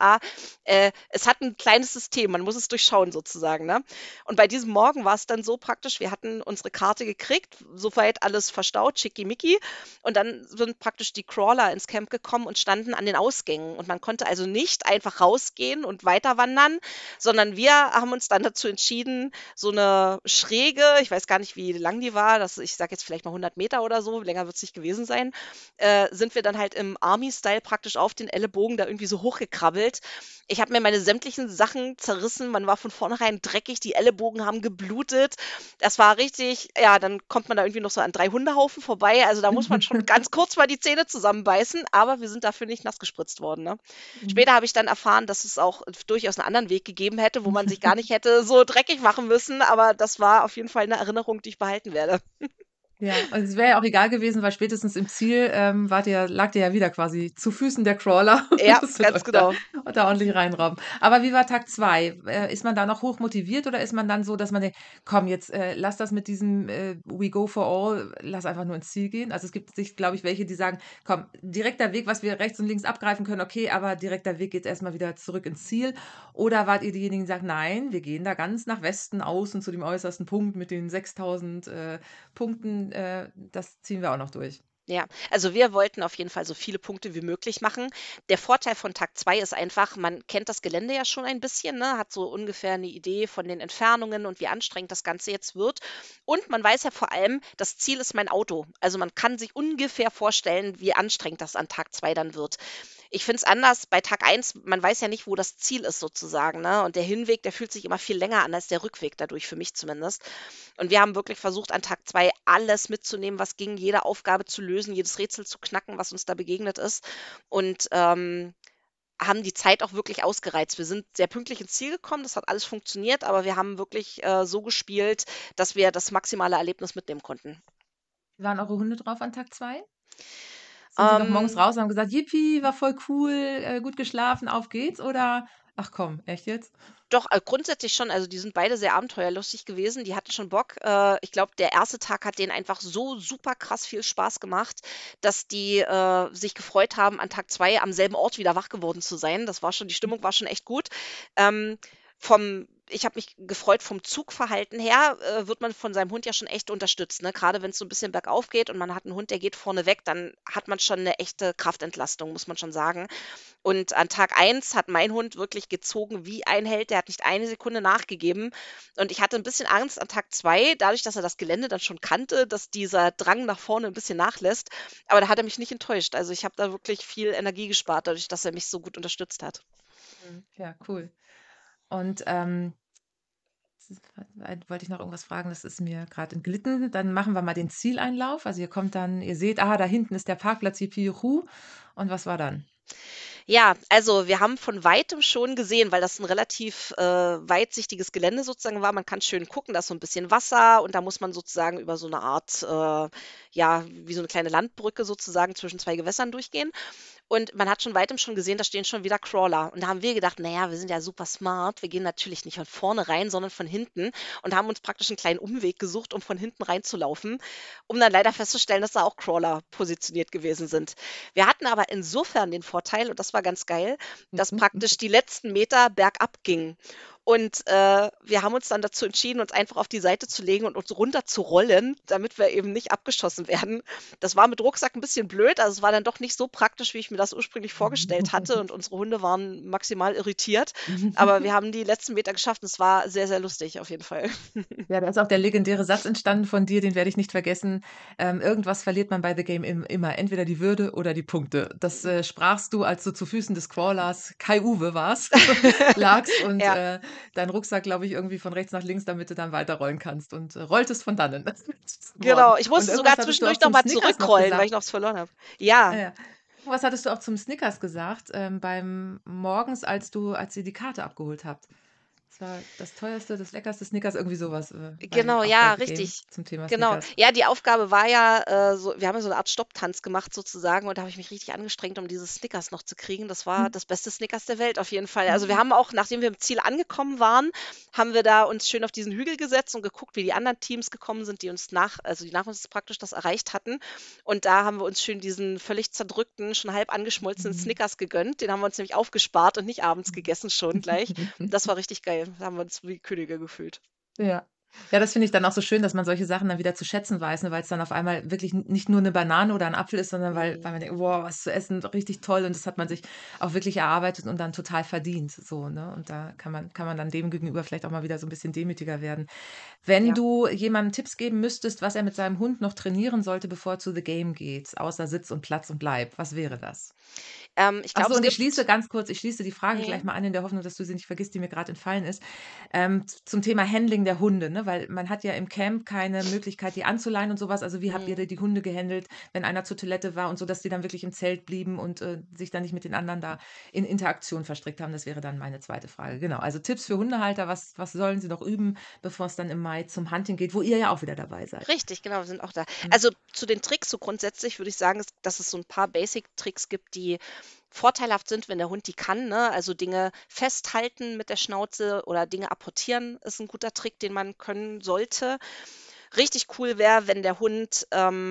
es hat ein kleines System, man muss es durchschauen sozusagen. Ne? Und bei diesem Morgen war es dann so praktisch, wir hatten unsere Karte gekriegt, soweit alles verstaut, schickimicki. Und dann sind praktisch die Crawler ins Camp gekommen und standen an den Ausgängen. Und man konnte also nicht einfach rausgehen und weiter wandern, sondern wir haben uns dann dazu entschieden, so eine Schräge, ich weiß gar nicht, wie lang die war, ich sage jetzt vielleicht mal 100 Meter oder so, länger wird es nicht gewesen sein, sind wir dann halt im Army-Style praktisch auf den Ellenbogen da irgendwie so hochgekrabbelt. Ich habe mir meine sämtlichen Sachen zerrissen, man war von vornherein dreckig, die Ellenbogen haben geblutet. Das war richtig, ja, dann kommt man da irgendwie noch so an 3 Hundehaufen vorbei. Also da muss man schon ganz kurz mal die Zähne zusammenbeißen, aber wir sind dafür nicht nass gespritzt worden. Ne? Mhm. Später habe ich dann erfahren, dass es auch durchaus einen anderen Weg gegeben hätte, wo man sich gar nicht hätte so dreckig machen müssen, aber das war auf jeden Fall eine Erinnerung, die ich behalten werde. Ja, und es wäre ja auch egal gewesen, weil spätestens im Ziel, lagt ihr ja wieder quasi zu Füßen der Crawler und Ja, musstet ganz euch da genau. ordentlich reinrobben. Aber wie war Tag 2? Ist man da noch hoch motiviert oder ist man dann so, dass man denkt: „Komm, jetzt, lass das mit diesem, we go for all, lass einfach nur ins Ziel gehen?“ Also, es gibt sich, glaube ich, welche, die sagen: „Komm, direkter Weg, was wir rechts und links abgreifen können, okay, aber direkter Weg geht erst mal wieder zurück ins Ziel.“ Oder wart ihr diejenigen, die sagen: „Nein, wir gehen da ganz nach Westen außen zu dem äußersten Punkt mit den 6.000, Punkten, das ziehen wir auch noch durch. Ja, also wir wollten auf jeden Fall so viele Punkte wie möglich machen. Der Vorteil von Tag 2 ist einfach, man kennt das Gelände ja schon ein bisschen, ne, hat so ungefähr eine Idee von den Entfernungen und wie anstrengend das Ganze jetzt wird. Und man weiß ja vor allem, das Ziel ist mein Auto. Also man kann sich ungefähr vorstellen, wie anstrengend das an Tag 2 dann wird. Ich finde es anders bei Tag 1. Man weiß ja nicht, wo das Ziel ist sozusagen, ne? Und der Hinweg, der fühlt sich immer viel länger an als der Rückweg dadurch, für mich zumindest. Und wir haben wirklich versucht, an Tag 2 alles mitzunehmen, was ging, jede Aufgabe zu lösen, jedes Rätsel zu knacken, was uns da begegnet ist. Und haben die Zeit auch wirklich ausgereizt. Wir sind sehr pünktlich ins Ziel gekommen, das hat alles funktioniert, aber wir haben wirklich so gespielt, dass wir das maximale Erlebnis mitnehmen konnten. Wie waren eure Hunde drauf an Tag 2? Sind die noch morgens Ähm, raus und haben gesagt: „Yippie, war voll cool, gut geschlafen, auf geht's“, oder: „Ach komm, echt jetzt?“ Doch, grundsätzlich schon. Also, die sind beide sehr abenteuerlustig gewesen. Die hatten schon Bock. Ich glaube, der erste Tag hat denen einfach so super krass viel Spaß gemacht, dass die, sich gefreut haben, an Tag 2 am selben Ort wieder wach geworden zu sein. Die Stimmung war schon echt gut. Ähm, vom ich habe mich gefreut vom Zugverhalten her, wird man von seinem Hund ja schon echt unterstützt, ne? Gerade wenn es so ein bisschen bergauf geht und man hat einen Hund, der geht vorne weg, dann hat man schon eine echte Kraftentlastung, muss man schon sagen. Und an Tag eins hat mein Hund wirklich gezogen wie ein Held. Der hat nicht eine Sekunde nachgegeben. Und ich hatte ein bisschen Angst an Tag 2, dadurch, dass er das Gelände dann schon kannte, dass dieser Drang nach vorne ein bisschen nachlässt. Aber da hat er mich nicht enttäuscht. Also ich habe da wirklich viel Energie gespart, dadurch, dass er mich so gut unterstützt hat. Ja, cool. Und wollte ich noch irgendwas fragen, das ist mir gerade entglitten. Dann machen wir mal den Zieleinlauf. Also ihr kommt dann, ihr seht, da hinten ist der Parkplatz Jipijuchu. Und was war dann? Ja, also wir haben von Weitem schon gesehen, weil das ein relativ weitsichtiges Gelände sozusagen war. Man kann schön gucken, da ist so ein bisschen Wasser und da muss man sozusagen über so eine Art, ja, wie so eine kleine Landbrücke sozusagen zwischen zwei Gewässern durchgehen. Und man hat schon weitem schon gesehen, da stehen schon wieder Crawler. Und da haben wir gedacht, naja, wir sind ja super smart. Wir gehen natürlich nicht von vorne rein, sondern von hinten und haben uns praktisch einen kleinen Umweg gesucht, um von hinten reinzulaufen, um dann leider festzustellen, dass da auch Crawler positioniert gewesen sind. Wir hatten aber insofern den Vorteil, und das war ganz geil, dass praktisch die letzten Meter bergab gingen. Und wir haben uns dann dazu entschieden, uns einfach auf die Seite zu legen und uns runter zu rollen, damit wir eben nicht abgeschossen werden. Das war mit Rucksack ein bisschen blöd, also es war dann doch nicht so praktisch, wie ich mir das ursprünglich vorgestellt hatte und unsere Hunde waren maximal irritiert. Aber wir haben die letzten Meter geschafft und es war sehr, sehr lustig auf jeden Fall. Ja, da ist auch der legendäre Satz entstanden von dir, den werde ich nicht vergessen. Irgendwas verliert man bei The Game immer, entweder die Würde oder die Punkte. Das sprachst du, als du zu Füßen des Crawlers, Kai Uwe warst, lagst und Ja, dein Rucksack, glaube ich, irgendwie von rechts nach links, damit du dann weiterrollen kannst und rolltest von dannen. Das ist geworden. genau. Ich Und musste irgendwas sogar hattest du auch zwischendurch noch zum mal Snickers noch zurückrollen, weil gesagt. ich noch was verloren habe. Ja, Ja. Was hattest du auch zum Snickers gesagt, beim morgens, als ihr die Karte abgeholt habt? Das war das teuerste, das leckerste Snickers, irgendwie sowas, weiß ich, genau, auch bei ja, The Game richtig. zum Thema Genau. Snickers. Ja, die Aufgabe war ja, wir haben ja so eine Art Stopptanz gemacht sozusagen und da habe ich mich richtig angestrengt, um diese Snickers noch zu kriegen. Das war das beste Snickers der Welt auf jeden Fall. Also wir haben auch, nachdem wir im Ziel angekommen waren, haben wir da uns schön auf diesen Hügel gesetzt und geguckt, wie die anderen Teams gekommen sind, also die nach uns praktisch das erreicht hatten. Und da haben wir uns schön diesen völlig zerdrückten, schon halb angeschmolzenen Snickers gegönnt. Den haben wir uns nämlich aufgespart und nicht abends gegessen schon gleich. Das war richtig geil. Da haben wir uns wie Könige gefühlt. Ja. Ja, das finde ich dann auch so schön, dass man solche Sachen dann wieder zu schätzen weiß, ne, weil es dann auf einmal wirklich nicht nur eine Banane oder ein Apfel ist, sondern weil man denkt: „Wow, was zu essen, richtig toll." Und das hat man sich auch wirklich erarbeitet und dann total verdient, so, ne? Und da kann man dann dem gegenüber vielleicht auch mal wieder so ein bisschen demütiger werden. Wenn Ja. du jemandem Tipps geben müsstest, was er mit seinem Hund noch trainieren sollte, bevor er zu The Game geht, außer Sitz und Platz und Bleib, was wäre das? Ich Ach glaube, so, es und ich schließe gibt ganz kurz ich schließe die Frage gleich mhm, mal an in der Hoffnung, dass du sie nicht vergisst, die mir gerade entfallen ist. Zum Thema Handling der Hunde, ne? Weil man hat ja im Camp keine Möglichkeit, die anzuleihen und sowas. Also, wie habt ihr mhm. die Hunde gehandelt, wenn einer zur Toilette war und so, dass die dann wirklich im Zelt blieben und, sich dann nicht mit den anderen da in Interaktion verstrickt haben? Das wäre dann meine zweite Frage. Genau, also Tipps für Hundehalter, was sollen sie noch üben, bevor es dann im Mai zum Hunting geht, wo ihr ja auch wieder dabei seid? Richtig, genau, wir sind auch da. Mhm. Also, zu den Tricks so grundsätzlich würde ich sagen, dass es so ein paar Basic-Tricks gibt, die vorteilhaft sind, wenn der Hund die kann, ne? Also, Dinge festhalten mit der Schnauze oder Dinge apportieren ist ein guter Trick, den man können sollte. Richtig cool wäre, wenn der Hund,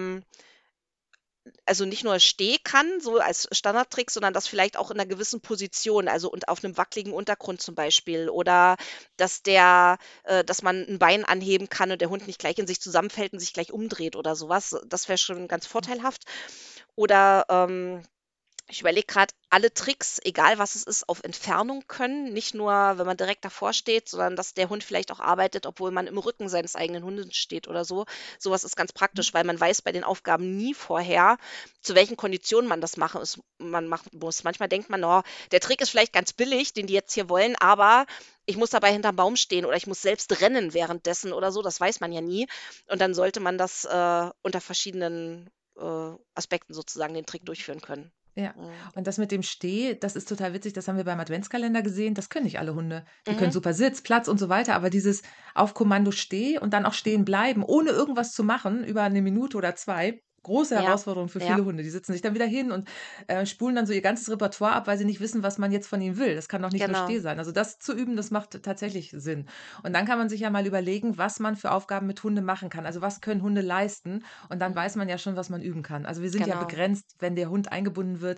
also nicht nur Steh kann, so als Standardtrick, sondern das vielleicht auch in einer gewissen Position, also und auf einem wackeligen Untergrund zum Beispiel oder dass man ein Bein anheben kann und der Hund nicht gleich in sich zusammenfällt und sich gleich umdreht oder sowas. Das wäre schon ganz vorteilhaft. Oder, ich überlege gerade, alle Tricks, egal was es ist, auf Entfernung können. Nicht nur, wenn man direkt davor steht, sondern dass der Hund vielleicht auch arbeitet, obwohl man im Rücken seines eigenen Hundes steht oder so. Sowas ist ganz praktisch, weil man weiß bei den Aufgaben nie vorher, zu welchen Konditionen man das man machen muss. Manchmal denkt man, oh, der Trick ist vielleicht ganz billig, den die jetzt hier wollen, aber ich muss dabei hinterm Baum stehen oder ich muss selbst rennen währenddessen oder so. Das weiß man ja nie. Und dann sollte man das unter verschiedenen Aspekten sozusagen den Trick durchführen können. Ja, Mhm. und das mit dem Steh, das ist total witzig, das haben wir beim Adventskalender gesehen. Das können nicht alle Hunde. Die können Mhm. super Sitz, Platz und so weiter, aber dieses auf Kommando Steh und dann auch stehen bleiben, ohne irgendwas zu machen, über eine Minute oder 2, große Ja, Herausforderung für ja, viele Hunde. Die sitzen sich dann wieder hin und, spulen dann so ihr ganzes Repertoire ab, weil sie nicht wissen, was man jetzt von ihnen will. Das kann doch nicht nur genau. Steh sein. Also, das zu üben, das macht tatsächlich Sinn. Und dann kann man sich ja mal überlegen, was man für Aufgaben mit Hunde machen kann. Also, was können Hunde leisten? Und dann weiß Mhm. man ja schon, was man üben kann. Also, wir sind ja Genau. begrenzt, wenn der Hund eingebunden wird,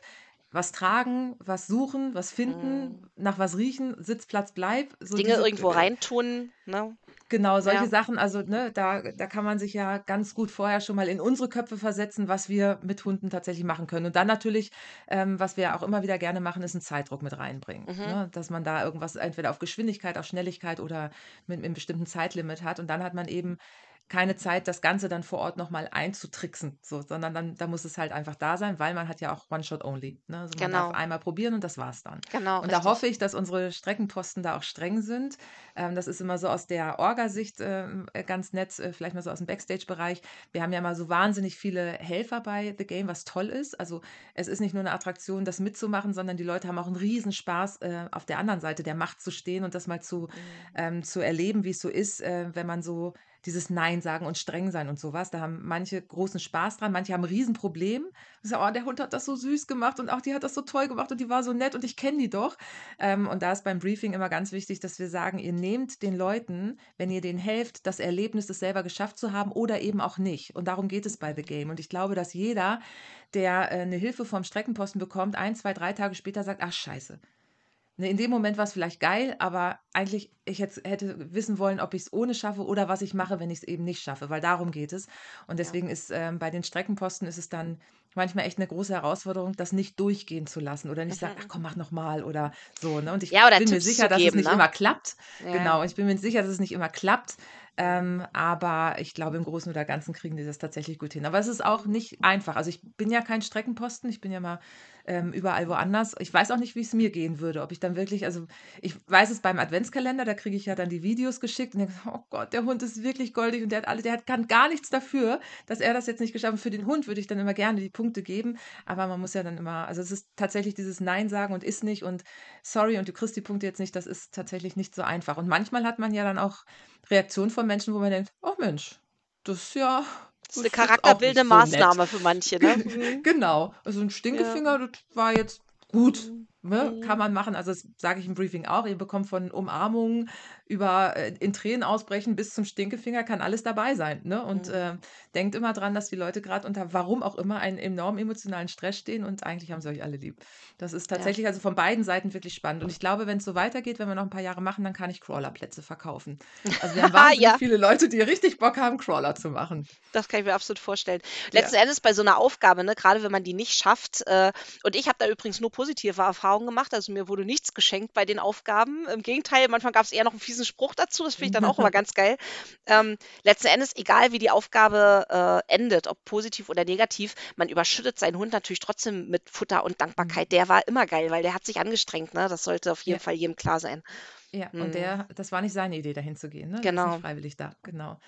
was tragen, was suchen, was finden, Mhm. nach was riechen, Sitz, Platz, Bleib, so Dinge diese irgendwo reintun, ne? genau, solche Ja. Sachen, also, ne, da kann man sich ja ganz gut vorher schon mal in unsere Köpfe versetzen, was wir mit Hunden tatsächlich machen können. Und dann natürlich, was wir auch immer wieder gerne machen, ist 'n Zeitdruck mit reinbringen, Mhm. ne? Dass man da irgendwas entweder auf Geschwindigkeit, auf Schnelligkeit oder mit 'nem bestimmten Zeitlimit hat. Und dann hat man eben keine Zeit, das Ganze dann vor Ort noch mal einzutricksen, so, sondern dann da muss es halt einfach da sein, weil man hat ja auch One Shot Only, ne? Also, man darf Genau, einmal probieren und das war's dann. genau, Und da richtig. hoffe ich, dass unsere Streckenposten da auch streng sind. Das ist immer so aus der Orga-Sicht ganz nett, vielleicht mal so aus dem Backstage-Bereich. Wir haben ja mal so wahnsinnig viele Helfer bei The Game, was toll ist. Also es ist nicht nur eine Attraktion, das mitzumachen, sondern die Leute haben auch einen Riesenspaß, auf der anderen Seite der Macht zu stehen und das mal Mhm. zu erleben, wie es so ist, wenn man so dieses Nein sagen und streng sein und sowas. Da haben manche großen Spaß dran, manche haben ein Riesenproblem. So, oh, der Hund hat das so süß gemacht und auch die hat das so toll gemacht und die war so nett und ich kenne die doch. Und da ist beim Briefing immer ganz wichtig, dass wir sagen, ihr nehmt den Leuten, wenn ihr denen helft, das Erlebnis, es selber geschafft zu haben oder eben auch nicht. Und darum geht es bei The Game. Und ich glaube, dass jeder, der eine Hilfe vom Streckenposten bekommt, 1, 2, 3 Tage später sagt, ach scheiße. Ne, in dem Moment war es vielleicht geil, aber eigentlich, ich hätte wissen wollen, ob ich es ohne schaffe oder was ich mache, wenn ich es eben nicht schaffe, weil darum geht es. Und Ja. deswegen ist bei den Streckenposten ist es dann manchmal echt eine große Herausforderung, das nicht durchgehen zu lassen oder nicht sagen, ach Mhm. komm, mach noch mal oder so. Ne? Und ich Ja, oder bin mir Tipps sicher, zu dass es geben, nicht ne? immer klappt. Ja. Genau, ich bin mir sicher, dass es nicht immer klappt. Mhm. Aber ich glaube, im Großen oder Ganzen kriegen die das tatsächlich gut hin. Aber es ist auch nicht einfach. Also ich bin ja kein Streckenposten, ich bin ja mal überall woanders. Ich weiß auch nicht, wie es mir gehen würde. Ob ich dann wirklich, also ich weiß es beim Adventskalender, da kriege ich ja dann die Videos geschickt und denke, oh Gott, der Hund ist wirklich goldig und kann gar nichts dafür, dass er das jetzt nicht geschafft hat. Für den Hund würde ich dann immer gerne die Punkte geben, aber man muss ja dann immer, also es ist tatsächlich dieses Nein sagen und ist nicht und sorry und du kriegst die Punkte jetzt nicht, das ist tatsächlich nicht so einfach. Und manchmal hat man ja dann auch Reaktionen von Menschen, wo man denkt, oh Mensch, das ist ja, Das ist das eine ist jetzt auch charakterbildende nicht so nett. Maßnahme für manche, ne? Mhm. Genau, also ein Ja. Stinkefinger, das war jetzt gut, Mhm. ne? Kann Mhm. man machen. Also, das sage ich im Briefing auch. Ihr bekommt von Umarmungen über, in Tränen ausbrechen bis zum Stinkefinger kann alles dabei sein, ne? Und, Mhm. denkt immer dran, dass die Leute gerade unter warum auch immer einen enorm emotionalen Stress stehen und eigentlich haben sie euch alle lieb. Das ist Ja. tatsächlich also von beiden Seiten wirklich spannend und ich glaube, wenn es so weitergeht, wenn wir noch ein paar Jahre machen, dann kann ich Crawlerplätze verkaufen. Also, wir haben wahnsinnig Ja. viele Leute, die richtig Bock haben, Crawler zu machen. Das kann ich mir absolut vorstellen. Ja. Letzten Endes bei so einer Aufgabe, ne, grade wenn man die nicht schafft, und ich habe da übrigens nur positive Erfahrungen gemacht, also mir wurde nichts geschenkt bei den Aufgaben. Im Gegenteil, manchmal gab es eher noch einen fiesen Spruch dazu, das finde ich dann auch immer ganz geil. Letzten Endes, egal wie die Aufgabe, endet, ob positiv oder negativ, man überschüttet seinen Hund natürlich trotzdem mit Futter und Mhm. Dankbarkeit. Der war immer geil, weil der hat sich angestrengt, ne? Das sollte auf jeden Ja. Fall jedem klar sein. Ja, und Mhm. das war nicht seine Idee, dahin zu gehen, ne? Der ist nicht Genau. freiwillig da, genau.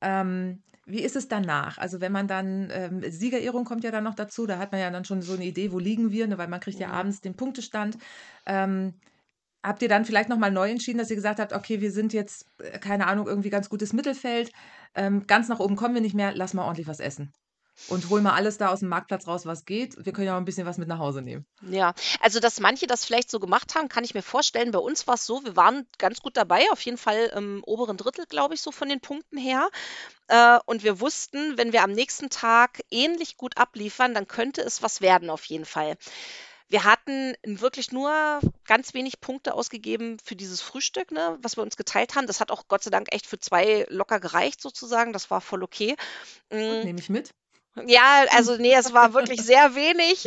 Wie ist es danach? Also, wenn man dann Siegerehrung kommt ja dann noch dazu, da hat man ja dann schon so eine Idee, wo liegen wir, ne, weil man kriegt ja Mhm. abends den Punktestand. Ähm, Habt ihr dann vielleicht noch mal neu entschieden, dass ihr gesagt habt: „Okay, wir sind jetzt, keine Ahnung, irgendwie ganz gutes Mittelfeld, ganz nach oben kommen wir nicht mehr, lass mal ordentlich was essen und hol mal alles da aus dem Marktplatz raus, was geht. Wir können ja auch ein bisschen was mit nach Hause nehmen.“ Ja, also, dass manche das vielleicht so gemacht haben, kann ich mir vorstellen. Bei uns war es so, wir waren ganz gut dabei, auf jeden Fall im oberen Drittel, glaube ich, so von den Punkten her. Und wir wussten, wenn wir am nächsten Tag ähnlich gut abliefern, dann könnte es was werden auf jeden Fall. Wir hatten wirklich nur ganz wenig Punkte ausgegeben für dieses Frühstück, ne, was wir uns geteilt haben. Das hat auch Gott sei Dank echt für 2 locker gereicht sozusagen. Das war voll okay. Gut, Hm, nehme ich mit. ja, also nee, es war wirklich sehr wenig.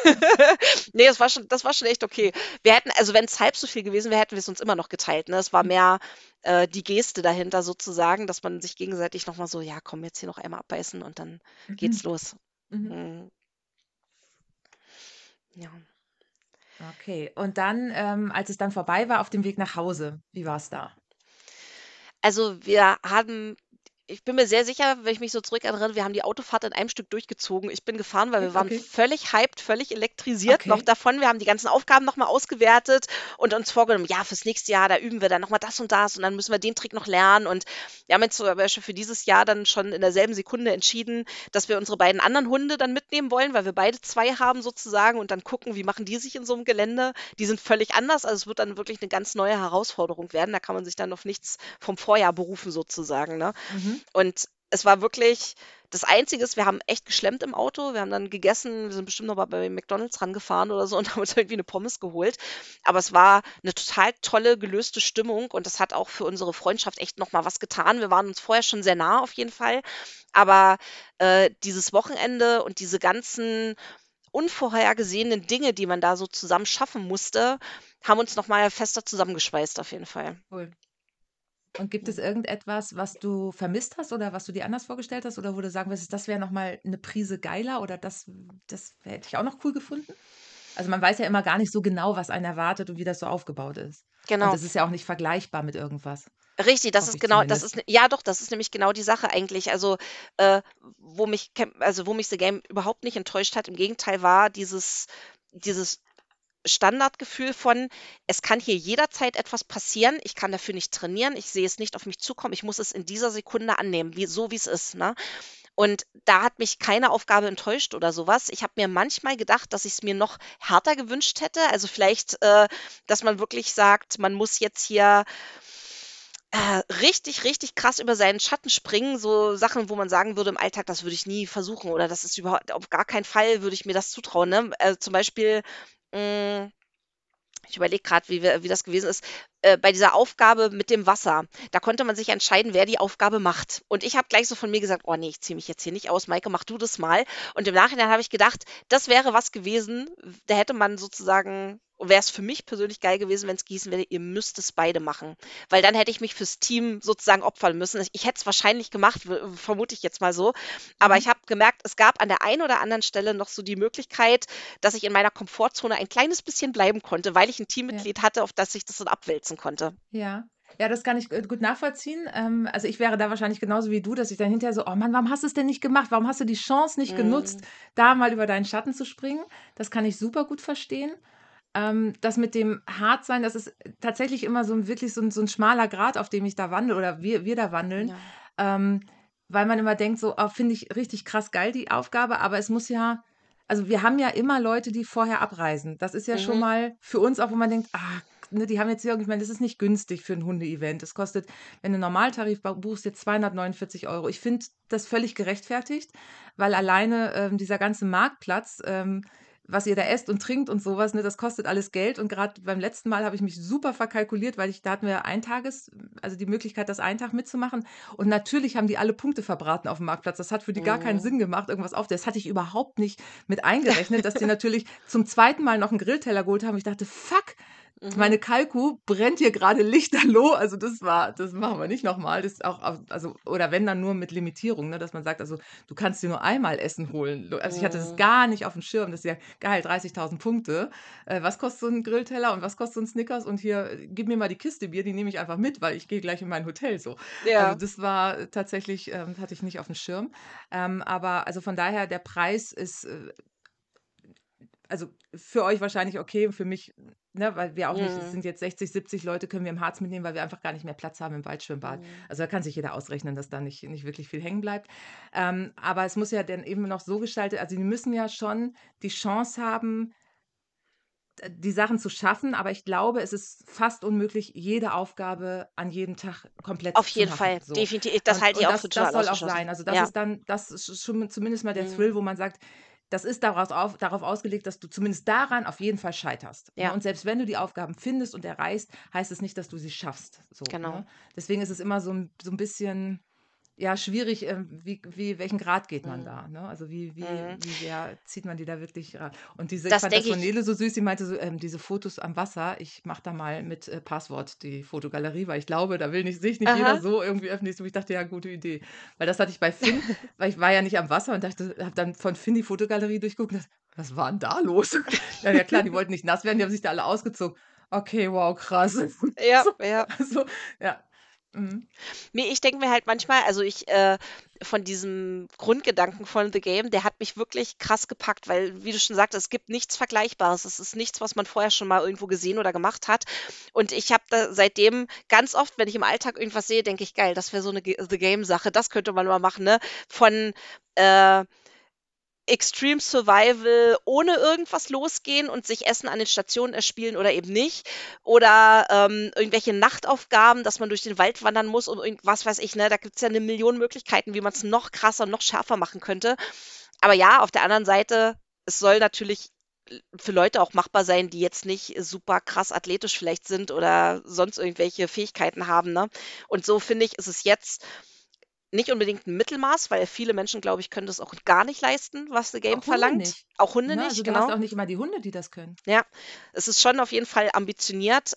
Ne, das war schon echt okay. Wir hätten also wenn es halb so viel gewesen wäre, hätten wir es uns immer noch geteilt, ne? Es war mehr, die Geste dahinter sozusagen, dass man sich gegenseitig noch mal so: „Ja, komm, jetzt hier noch einmal abbeißen und dann geht's los." Mhm. Mhm, ja. Okay, und dann, als es dann vorbei war auf dem Weg nach Hause, wie war's da? Also, ich bin mir sehr sicher, wenn ich mich so zurückerinnere, wir haben die Autofahrt in einem Stück durchgezogen. Ich bin gefahren, weil Okay, wir waren okay, völlig hyped, völlig elektrisiert noch okay. davon. Wir haben die ganzen Aufgaben noch mal ausgewertet und uns vorgenommen, ja, fürs nächste Jahr, da üben wir dann noch mal das und dann müssen wir den Trick noch lernen. Und wir haben jetzt zum Beispiel für dieses Jahr dann schon in derselben Sekunde entschieden, dass wir unsere beiden anderen Hunde dann mitnehmen wollen, weil wir beide 2 haben sozusagen und dann gucken, wie machen die sich in so einem Gelände. Die sind völlig anders, also es wird dann wirklich eine ganz neue Herausforderung werden. Da kann man sich dann auf nichts vom Vorjahr berufen sozusagen, ne? Mhm. Und es war wirklich das Einzige ist, wir haben echt geschlemmt im Auto. Wir haben dann gegessen, wir sind bestimmt noch mal bei McDonald's rangefahren oder so und haben uns irgendwie eine Pommes geholt. Aber es war eine total tolle, gelöste Stimmung und das hat auch für unsere Freundschaft echt noch mal was getan. Wir waren uns vorher schon sehr nah auf jeden Fall, aber, dieses Wochenende und diese ganzen unvorhergesehenen Dinge, die man da so zusammen schaffen musste, haben uns noch mal fester zusammengeschweißt auf jeden Fall. Cool. Und gibt es Mhm. irgendetwas, was du vermisst hast oder was du dir anders vorgestellt hast oder wo du sagen würdest, das wäre noch mal 'ne Prise geiler oder das hätte ich auch noch cool gefunden? Also, man weiß ja immer gar nicht so genau, was einen erwartet und wie das so aufgebaut ist. Und Genau. es ist ja auch nicht vergleichbar mit irgendwas, Richtig, das hoffe ist ich genau das zumindest. ist ja doch, das ist nämlich genau die Sache eigentlich. Also, äh, wo mich The Game überhaupt nicht enttäuscht hat, im Gegenteil war dieses Standardgefühl von: „Es kann hier jederzeit etwas passieren. Ich kann dafür nicht trainieren. Ich sehe es nicht auf mich zukommen. Ich muss es in dieser Sekunde annehmen, wie es ist“, ne? Und da hat mich keine Aufgabe enttäuscht oder sowas. Ich habe mir manchmal gedacht, dass ich es mir noch härter gewünscht hätte. Also, vielleicht, dass man wirklich sagt, man muss jetzt hier richtig, richtig krass über seinen Schatten springen, so Sachen, wo man sagen würde im Alltag, das würde ich nie versuchen oder das ist überhaupt auf gar keinen Fall würde ich mir das zutrauen, ne? Zum Beispiel, hm, ich überlege gerade, wie das gewesen ist, bei dieser Aufgabe mit dem Wasser. Da konnte man sich entscheiden, wer die Aufgabe macht. Und ich habe gleich so von mir gesagt: „Oh nee, ich ziehe mich jetzt hier nicht aus. Maike, mach du das mal.“ Und im Nachhinein habe ich gedacht, das wäre was gewesen, da hätte man sozusagen wäre es für mich persönlich geil gewesen, wenn es gießen wäre, ihr müsst es beide machen. Weil dann hätte ich mich fürs Team sozusagen opfern müssen. Ich hätte es wahrscheinlich gemacht, vermute ich jetzt mal so. Aber Mhm. ich habe gemerkt, es gab an der einen oder anderen Stelle noch so die Möglichkeit, dass ich in meiner Komfortzone ein kleines bisschen bleiben konnte, weil ich ein Ja. Teammitglied hatte, auf das ich das dann abwälzen konnte. Ja. Ja, das kann ich, gut nachvollziehen. Also, ich wäre da wahrscheinlich genauso wie du, dass ich dann hinterher so: „Oh Mann, warum hast du es denn nicht gemacht? Warum hast du die Chance nicht genutzt, Mhm. da mal über deinen Schatten zu springen?“ Das kann ich super gut verstehen. Das mit dem Hartsein, das ist tatsächlich immer so 'n wirklich so 'n schmaler Grat, auf dem ich da wandle oder wir da wandeln, Ja. ähm, weil man immer denkt so: „Oh, finde ich richtig krass geil, die Aufgabe“, aber es muss ja also, wir haben ja immer Leute, die vorher abreisen. Das ist ja schon Mhm. mal für uns auch, wo man denkt: „Ah, ne, die haben jetzt hier ich meine, das ist nicht günstig für 'n Hundeevent.“ Das kostet, wenn du 'n Normaltarif buchst, jetzt 249 €. Ich finde das völlig gerechtfertigt, weil alleine, dieser ganze Marktplatz, was ihr da esst und trinkt und sowas, ne, das kostet alles Geld. Und gerade beim letzten Mal habe ich mich super verkalkuliert, weil da hatten wir also die Möglichkeit, das einen Tag mitzumachen. Und natürlich haben die alle Punkte verbraten auf dem Marktplatz. Das hat für die gar keinen Mhm. Sinn gemacht, irgendwas auf das hatte ich überhaupt nicht mit eingerechnet, dass die natürlich zum zweiten Mal noch einen Grillteller geholt haben. Ich dachte: „Fuck, Mhm. meine Kalkuh brennt hier gerade lichterloh.“ Also, das machen wir nicht noch mal. Das ist auch also oder wenn, dann nur mit Limitierung, ne, dass man sagt: „Also, du kannst dir nur einmal Essen holen.“ Also, ich hatte das Mhm. gar nicht auf dem Schirm, dass ja geil, 30.000 Punkte. Was kostet so ein Grillteller und was kostet so ein Snickers? Und hier, gib mir mal die Kiste Bier, die nehme ich einfach mit, weil ich gehe gleich in mein Hotel so. Also, Ja. das war tatsächlich hatte ich nicht auf dem Schirm. Aber also, von daher, der Preis ist, also, für euch wahrscheinlich okay, für mich, ne, weil wir auch nicht es Mhm. sind jetzt 60, 70 Leute, können wir im Harz mitnehmen, weil wir einfach gar nicht mehr Platz haben im Waldschwimmbad. Mhm. Also, da kann sich jeder ausrechnen, dass da nicht wirklich viel hängen bleibt. Aber es muss ja dann eben noch so gestaltet also, die müssen ja schon die Chance haben, die Sachen zu schaffen, aber ich glaube, es ist fast unmöglich, jede Aufgabe an jedem Tag komplett Auf zu jeden machen, Fall, so. definitiv. Das halte ich Und auch für das total soll auch ausgeschlossen. sein. Also, Ja. das ist schon zumindest mal der Mhm. Thrill, wo man sagt, das ist darauf ausgelegt, dass du zumindest daran auf jeden Fall scheiterst, ne? Ja, Und selbst wenn du die Aufgaben findest und erreichst, heißt es nicht, dass du sie schaffst, so, genau. ne? Deswegen ist es immer so 'n bisschen, ja, schwierig, welchen Grad geht man Mhm. da, ne? Also, Mhm. wie sehr zieht man die da wirklich ra und ich Das fand das denke von ich. Nele so süß, sie meinte so, diese Fotos am Wasser, ich mache da mal mit, Passwort die Fotogalerie, weil ich glaube, da will nicht sich nicht jeder Aha. so irgendwie öffentlich so. Ich dachte: „Ja, gute Idee.“ Weil das hatte ich bei Finn, weil ich war ja nicht am Wasser und dachte habe dann von Finn die Fotogalerie durchgeguckt und dachte: „Was war 'n da los?“ Ja, ja klar, die wollten nicht nass werden, die haben sich da alle ausgezogen. Okay, wow, krass. Ja, So, ja. also, ja. Mhm. Ne, ich denke mir halt manchmal also von diesem Grundgedanken von The Game, der hat mich wirklich krass gepackt, weil, wie du schon sagtest, es gibt nichts Vergleichbares. Es ist nichts, was man vorher schon mal irgendwo gesehen oder gemacht hat. Und ich habe da seitdem ganz oft, wenn ich im Alltag irgendwas sehe, denke ich: „Geil, das wäre so eine The Game-Sache, das könnte man mal machen“, ne? Von, äh Extreme Survival ohne irgendwas losgehen und sich Essen an den Stationen erspielen oder eben nicht. Oder irgendwelche Nachtaufgaben, dass man durch den Wald wandern muss und was weiß ich, ne? Da gibt es ja eine Million Möglichkeiten, wie man es noch krasser, noch schärfer machen könnte. Aber ja, auf der anderen Seite, es soll natürlich für Leute auch machbar sein, die jetzt nicht super krass athletisch vielleicht sind oder sonst irgendwelche Fähigkeiten haben, ne? Und so finde ich, ist es jetzt nicht unbedingt ein Mittelmaß, weil viele Menschen, glaube ich, können das auch gar nicht leisten, was The Game Auch Hunde verlangt. nicht. Auch Hunde Ne? nicht, Also du hast genau. auch nicht immer die Hunde, die das können. Ja, es ist schon auf jeden Fall ambitioniert,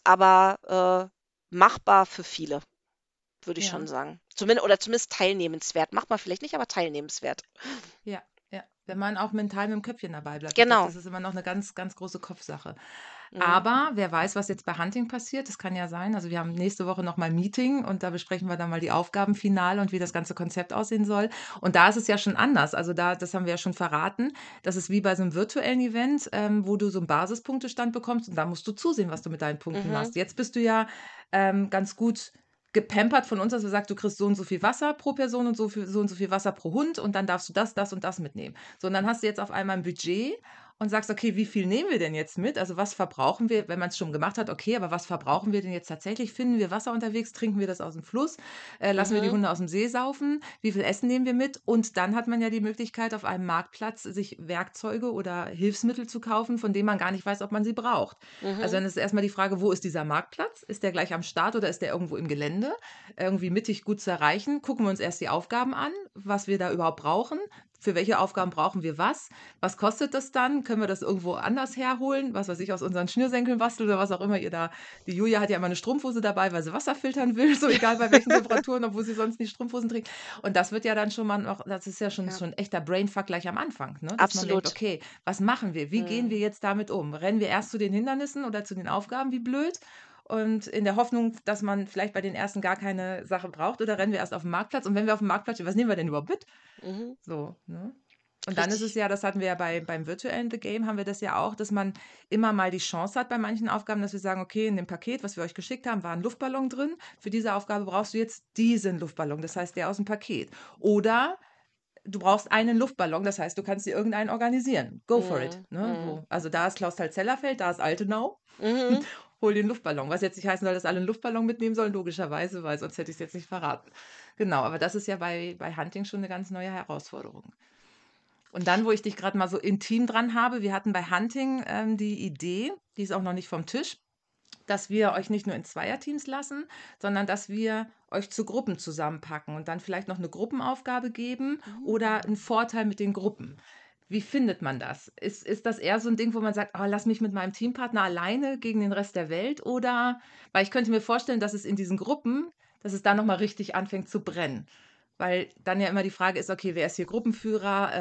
aber machbar für viele, würde ich schon Ja. sagen. Zumindest teilnehmenswert. Machbar vielleicht nicht, aber teilnehmenswert. Ja, ja. Wenn man auch mental mit dem Köpfchen dabei bleibt. Ich glaube, Genau. das ist immer noch eine ganz, ganz große Kopfsache. Mhm. Aber wer weiß, was jetzt bei Hunting passiert, das kann ja sein. Also wir haben nächste Woche noch mal ein Meeting und da besprechen wir dann mal die Aufgaben final und wie das ganze Konzept aussehen soll. Und da ist es ja schon anders. Also das haben wir ja schon verraten. Das ist wie bei so einem virtuellen Event, wo du so einen Basispunktestand bekommst und da musst du zusehen, was du mit deinen Punkten Mhm. machst. Jetzt bist du ja ganz gut gepampert von uns, dass wir sagen, du kriegst so und so viel Wasser pro Person und so und so viel Wasser pro Hund und dann darfst du das und das mitnehmen. So, und dann hast du jetzt auf einmal ein Budget und sagst, okay, wie viel nehmen wir denn jetzt mit? Also was verbrauchen wir, wenn man es schon gemacht hat, okay, aber was verbrauchen wir denn jetzt tatsächlich? Finden wir Wasser unterwegs? Trinken wir das aus dem Fluss? Lassen wir die Mhm. Hunde aus dem See saufen? Wie viel Essen nehmen wir mit? Und dann hat man ja die Möglichkeit, auf einem Marktplatz sich Werkzeuge oder Hilfsmittel zu kaufen, von denen man gar nicht weiß, ob man sie braucht. Also Mhm. dann ist erstmal die Frage, wo ist dieser Marktplatz? Ist der gleich am Start oder ist der irgendwo im Gelände? Irgendwie mittig gut zu erreichen? Gucken wir uns erst die Aufgaben an, was wir da überhaupt brauchen. Für welche Aufgaben brauchen wir was? Was kostet das dann? Können wir das irgendwo anders herholen? Was weiß ich, aus unseren Schnürsenkeln basteln oder was auch immer ihr da. Die Julia hat ja immer eine Strumpfhose dabei, weil sie Wasser filtern will, so egal bei welchen Temperaturen, obwohl sie sonst nicht Strumpfhosen trägt. Und das wird ja dann schon mal noch, das ist ja Ja, schon echter Brainfuck gleich am Anfang, ne? Dass man denkt, absolut. okay, was machen wir? Wie gehen wir Mhm. jetzt damit um? Rennen wir erst zu den Hindernissen oder zu den Aufgaben, wie blöd? Und in der Hoffnung, dass man vielleicht bei den ersten gar keine Sache braucht, oder rennen wir erst auf den Marktplatz? Und wenn wir auf dem Marktplatz sind, was nehmen wir denn überhaupt mit? Mhm. So, ne? Und dann ist es Richtig. ja, das hatten wir ja beim virtuellen The Game, haben wir das ja auch, dass man immer mal die Chance hat bei manchen Aufgaben, dass wir sagen, okay, in dem Paket, was wir euch geschickt haben, war ein Luftballon drin. Für diese Aufgabe brauchst du jetzt diesen Luftballon, das heißt der aus dem Paket. Oder du brauchst einen Luftballon, das heißt, du kannst dir irgendeinen organisieren. Go for it. Mhm. Ne? Mhm. So. Also da ist Klausthal-Zellerfeld, da ist Altenau. Mhm. Hol den Luftballon. Was jetzt nicht heißen soll, dass alle einen Luftballon mitnehmen sollen, logischerweise, weil sonst hätte ich es jetzt nicht verraten. Genau, aber das ist ja bei Hunting schon eine ganz neue Herausforderung. Und dann, wo ich dich gerade mal so intim dran habe, wir hatten bei Hunting die Idee, die ist auch noch nicht vom Tisch, dass wir euch nicht nur in Zweierteams lassen, sondern dass wir euch zu Gruppen zusammenpacken und dann vielleicht noch eine Gruppenaufgabe geben oder einen Mhm. Vorteil mit den Gruppen. Wie findet man das? Ist das eher so ein Ding, wo man sagt, oh, lass mich mit meinem Teampartner alleine gegen den Rest der Welt? Oder, weil ich könnte mir vorstellen, dass es in diesen Gruppen, dass es da nochmal richtig anfängt zu brennen. Weil dann ja immer die Frage ist, okay, wer ist hier Gruppenführer?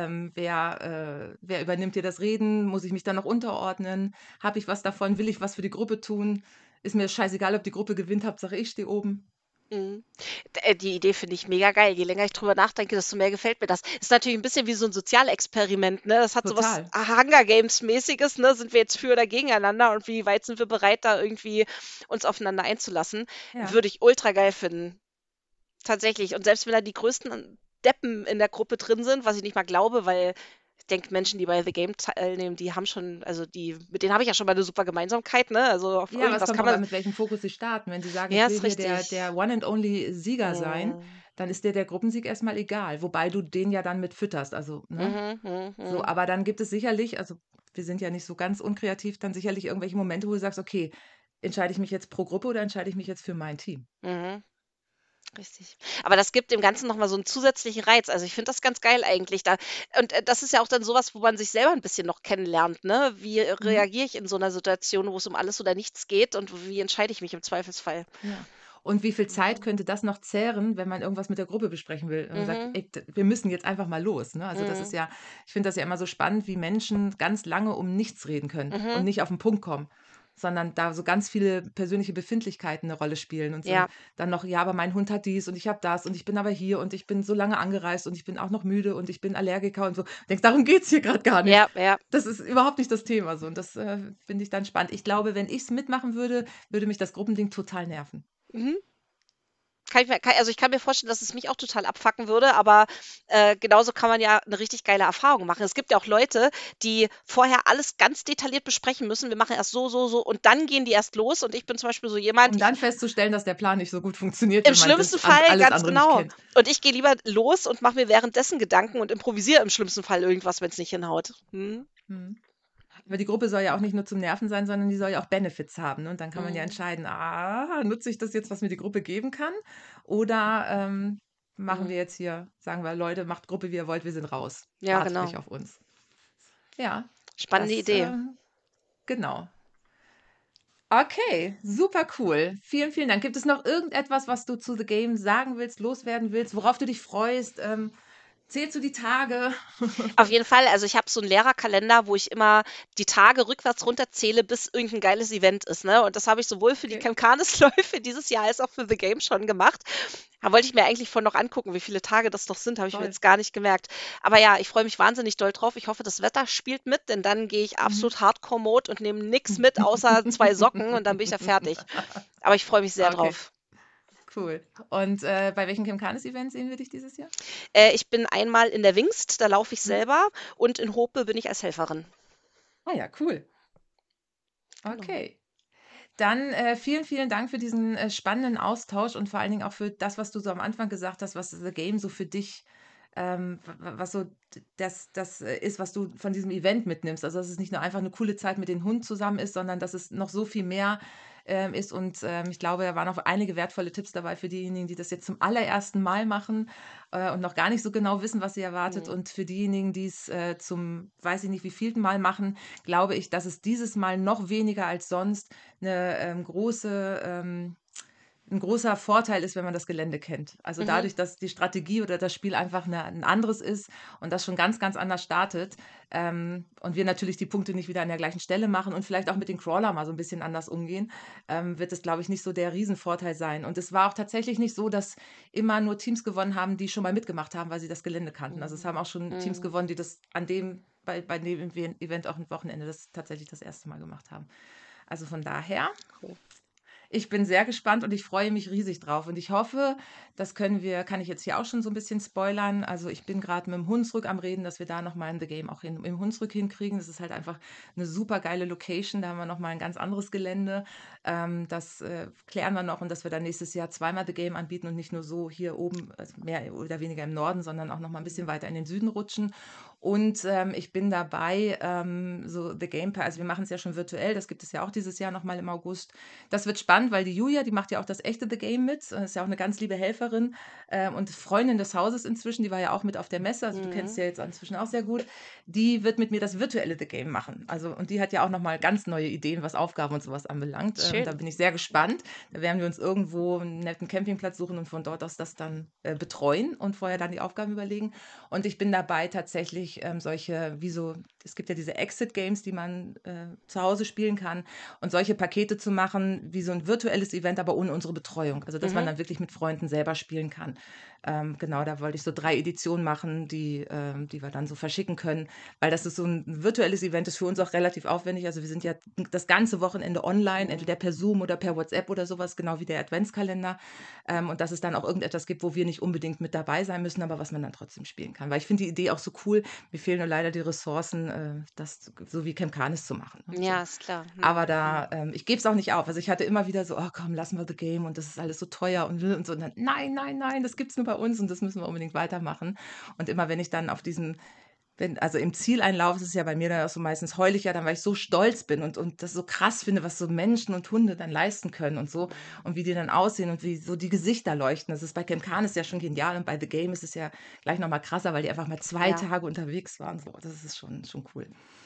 Wer übernimmt hier das Reden? Muss ich mich dann noch unterordnen? Habe ich was davon? Will ich was für die Gruppe tun? Ist mir scheißegal, ob die Gruppe gewinnt, Hauptsache ich stehe oben. Mhm. Die Idee finde ich mega geil. Je länger ich drüber nachdenke, desto mehr gefällt mir das. Ist natürlich ein bisschen wie so ein Sozialexperiment, ne? Das hat so was Total. Hunger Games-mäßiges, ne? Sind wir jetzt für oder gegeneinander und wie weit sind wir bereit, da irgendwie uns aufeinander einzulassen? Ja. Würde ich ultra geil finden. Tatsächlich. Und selbst wenn da die größten Deppen in der Gruppe drin sind, was ich nicht mal glaube, weil ich denke, Menschen, die bei The Game teilnehmen, die haben schon, also mit denen habe ich ja schon mal eine super Gemeinsamkeit, ne? Also auf Ja, aber es irgendwas kommt kann drauf man. an, mit welchem Fokus sie starten. Wenn sie sagen, ich Ja, will ist hier der richtig. One and Only Sieger sein, Mhm. dann ist dir der Gruppensieg erstmal egal. Wobei du den ja dann mit fütterst. Also, ne? Mhm, mhm, So, mhm. aber dann gibt es sicherlich, also wir sind ja nicht so ganz unkreativ, dann sicherlich irgendwelche Momente, wo du sagst, okay, entscheide ich mich jetzt pro Gruppe oder entscheide ich mich jetzt für mein Team? Mhm, richtig. Aber das gibt dem Ganzen noch mal so einen zusätzlichen Reiz. Also, ich finde das ganz geil eigentlich da und, das ist ja auch dann so was, wo man sich selber ein bisschen noch kennenlernt, ne? Wie Mhm. reagiere ich in so einer Situation, wo es um alles oder nichts geht und wie entscheide ich mich im Zweifelsfall? Ja. Und wie viel Zeit Mhm. könnte das noch zehren, wenn man irgendwas mit der Gruppe besprechen will? Und man sagt, Mhm. ey, wir müssen jetzt einfach mal los. Ne? Also das ist Mhm. ja, ich finde das ja immer so spannend, wie Menschen ganz lange um nichts reden können und Mhm. nicht auf den Punkt kommen, sondern da so ganz viele persönliche Befindlichkeiten eine Rolle spielen und so Ja, dann noch, ja, aber mein Hund hat dies und ich habe das und ich bin aber hier und ich bin so lange angereist und ich bin auch noch müde und ich bin Allergiker und so. Denkst, darum geht es hier gerade gar nicht. ja, ja. Das ist überhaupt nicht das Thema so und das finde ich dann spannend. Ich glaube, wenn ich es mitmachen würde, würde mich das Gruppending total nerven. Mhm. Also ich kann mir vorstellen, dass es mich auch total abfacken würde, aber genauso kann man ja eine richtig geile Erfahrung machen. Es gibt ja auch Leute, die vorher alles ganz detailliert besprechen müssen. Wir machen erst so, so, so und dann gehen die erst los. Und ich bin zum Beispiel so jemand, Um dann festzustellen, dass der Plan nicht so gut funktioniert, im wenn man schlimmsten das Fall, alles ganz andere nicht genau. kennt. Und ich gehe lieber los und mache mir währenddessen Gedanken und improvisiere im schlimmsten Fall irgendwas, wenn es nicht hinhaut. Hm? Mhm. Aber die Gruppe soll ja auch nicht nur zum Nerven sein, sondern die soll ja auch Benefits haben. Ne? Und dann kann man ja Hm. entscheiden, nutze ich das jetzt, was mir die Gruppe geben kann? Oder machen wir Hm. jetzt hier, sagen wir, Leute, macht Gruppe, wie ihr wollt, wir sind raus. Ja, Wartet genau. nicht auf uns. Ja, Spannende das, Idee. genau. Okay, super cool. Vielen, vielen Dank. Gibt es noch irgendetwas, was du zu The Game sagen willst, loswerden willst, worauf du dich freust? Zählst du die Tage? Auf jeden Fall, also ich habe so einen Lehrerkalender, wo ich immer die Tage rückwärts runterzähle, bis irgendein geiles Event ist, ne? Und das habe ich sowohl für die Okay, Camcanis-Läufe dieses Jahr als auch für The Game schon gemacht. Da wollte ich mir eigentlich von noch angucken, wie viele Tage das doch sind, habe ich mir toll. jetzt gar nicht gemerkt. Aber ja, ich freue mich wahnsinnig doll drauf. Ich hoffe, das Wetter spielt mit, denn dann gehe ich Mhm. absolut Hardcore-Mode und nehme nix mit, außer 2 Socken und dann bin ich da fertig. Aber ich freue mich sehr Okay, drauf. cool. Und bei welchem Camcanis-Event sehen wir dich dieses Jahr? Ich bin einmal in der Wingst, da laufe ich Mhm. selber und in Hope bin ich als Helferin. Ah ja, cool. Genau. Okay. Dann vielen, vielen Dank für diesen spannenden Austausch und vor allen Dingen auch für das, was du so am Anfang gesagt hast, was The Game so für dich, was so das ist, was du von diesem Event mitnimmst. Also, dass es nicht nur einfach eine coole Zeit mit den Hunden zusammen ist, sondern dass es noch so viel mehr ist. Und ich glaube, da waren auch einige wertvolle Tipps dabei für diejenigen, die das jetzt zum allerersten Mal machen und noch gar nicht so genau wissen, was sie erwartet. Mhm. Und für diejenigen, die es zum, weiß ich nicht, wievielten Mal machen, glaube ich, dass es dieses Mal noch weniger als sonst eine ein großer Vorteil ist, wenn man das Gelände kennt. Also Mhm. dadurch, dass die Strategie oder das Spiel einfach ein anderes ist und das schon ganz, ganz anders startet und wir natürlich die Punkte nicht wieder an der gleichen Stelle machen und vielleicht auch mit den Crawler mal so ein bisschen anders umgehen, wird es, glaube ich, nicht so der Riesenvorteil sein. Und es war auch tatsächlich nicht so, dass immer nur Teams gewonnen haben, die schon mal mitgemacht haben, weil sie das Gelände kannten. Also es Mhm. haben auch schon Teams Mhm. gewonnen, die das bei dem Event auch ein Wochenende das tatsächlich das erste Mal gemacht haben. Also von daher, Cool. ich bin sehr gespannt und ich freue mich riesig drauf. Und ich hoffe, kann ich jetzt hier auch schon so ein bisschen spoilern. Also ich bin gerade mit dem Hunsrück am Reden, dass wir da nochmal in The Game auch im Hunsrück hinkriegen. Das ist halt einfach eine super geile Location. Da haben wir nochmal ein ganz anderes Gelände. Das klären wir noch und dass wir dann nächstes Jahr zweimal The Game anbieten und nicht nur so hier oben, also mehr oder weniger im Norden, sondern auch nochmal ein bisschen Mhm. weiter in den Süden rutschen. Und ich bin dabei, so The Game Pass, also wir machen es ja schon virtuell, das gibt es ja auch dieses Jahr nochmal im August. Das wird spannend, weil die Julia, die macht ja auch das echte The Game mit, ist ja auch eine ganz liebe Helferin und Freundin des Hauses inzwischen, die war ja auch mit auf der Messe, also du kennst Mhm. sie ja jetzt inzwischen auch sehr gut. Die wird mit mir das virtuelle The Game machen. Also, und die hat ja auch nochmal ganz neue Ideen, was Aufgaben und sowas anbelangt. Und da Schön. bin ich sehr gespannt. Da werden wir uns irgendwo einen netten Campingplatz suchen und von dort aus das dann betreuen und vorher dann die Aufgaben überlegen. Und ich bin dabei tatsächlich solche, wie so, es gibt ja diese Exit-Games, die man zu Hause spielen kann und solche Pakete zu machen, wie so ein virtuelles Event, aber ohne unsere Betreuung. Also, dass man Mhm. dann wirklich mit Freunden selber spielen kann. Genau, da wollte ich so 3 Editionen machen, die wir dann so verschicken können, weil das ist so ein virtuelles Event, ist für uns auch relativ aufwendig. Also wir sind ja das ganze Wochenende online, Mhm. entweder per Zoom oder per WhatsApp oder sowas, genau wie der Adventskalender. Und dass es dann auch irgendetwas gibt, wo wir nicht unbedingt mit dabei sein müssen, aber was man dann trotzdem spielen kann. Weil ich finde die Idee auch so cool. Mir fehlen nur leider die Ressourcen, das so wie Camp Canis zu machen. Ne? So. Ja, ist klar. Aber Mhm. da, Mhm. ich gebe es auch nicht auf. Also ich hatte immer wieder so, oh komm, lassen wir The Game und das ist alles so teuer und so. Und dann, nein, nein, nein, das gibt es nur bei uns und das müssen wir unbedingt weitermachen. Und immer wenn ich dann auf diesem, also im Zieleinlauf ist es ja bei mir dann auch so meistens heul ich ja dann, weil ich so stolz bin und das so krass finde, was so Menschen und Hunde dann leisten können und so Mhm. und wie die dann aussehen und wie so die Gesichter leuchten. Das ist bei Camp Canis ja schon genial und bei The Game ist es ja gleich nochmal krasser, weil die einfach mal 2 Tage unterwegs waren. So, das ist schon cool.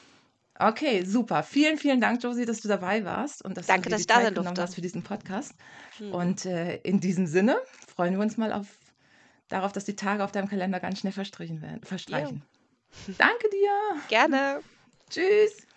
Okay, super. Vielen, vielen Dank, Josie, dass du dabei warst und dass du Danke, dir dass die ich da Zeit sein genommen durfte. hast für diesen Podcast. Mhm. Und in diesem Sinne freuen wir uns mal darauf, dass die Tage auf deinem Kalender ganz schnell Jo, verstreichen. Danke dir. gerne. Tschüss.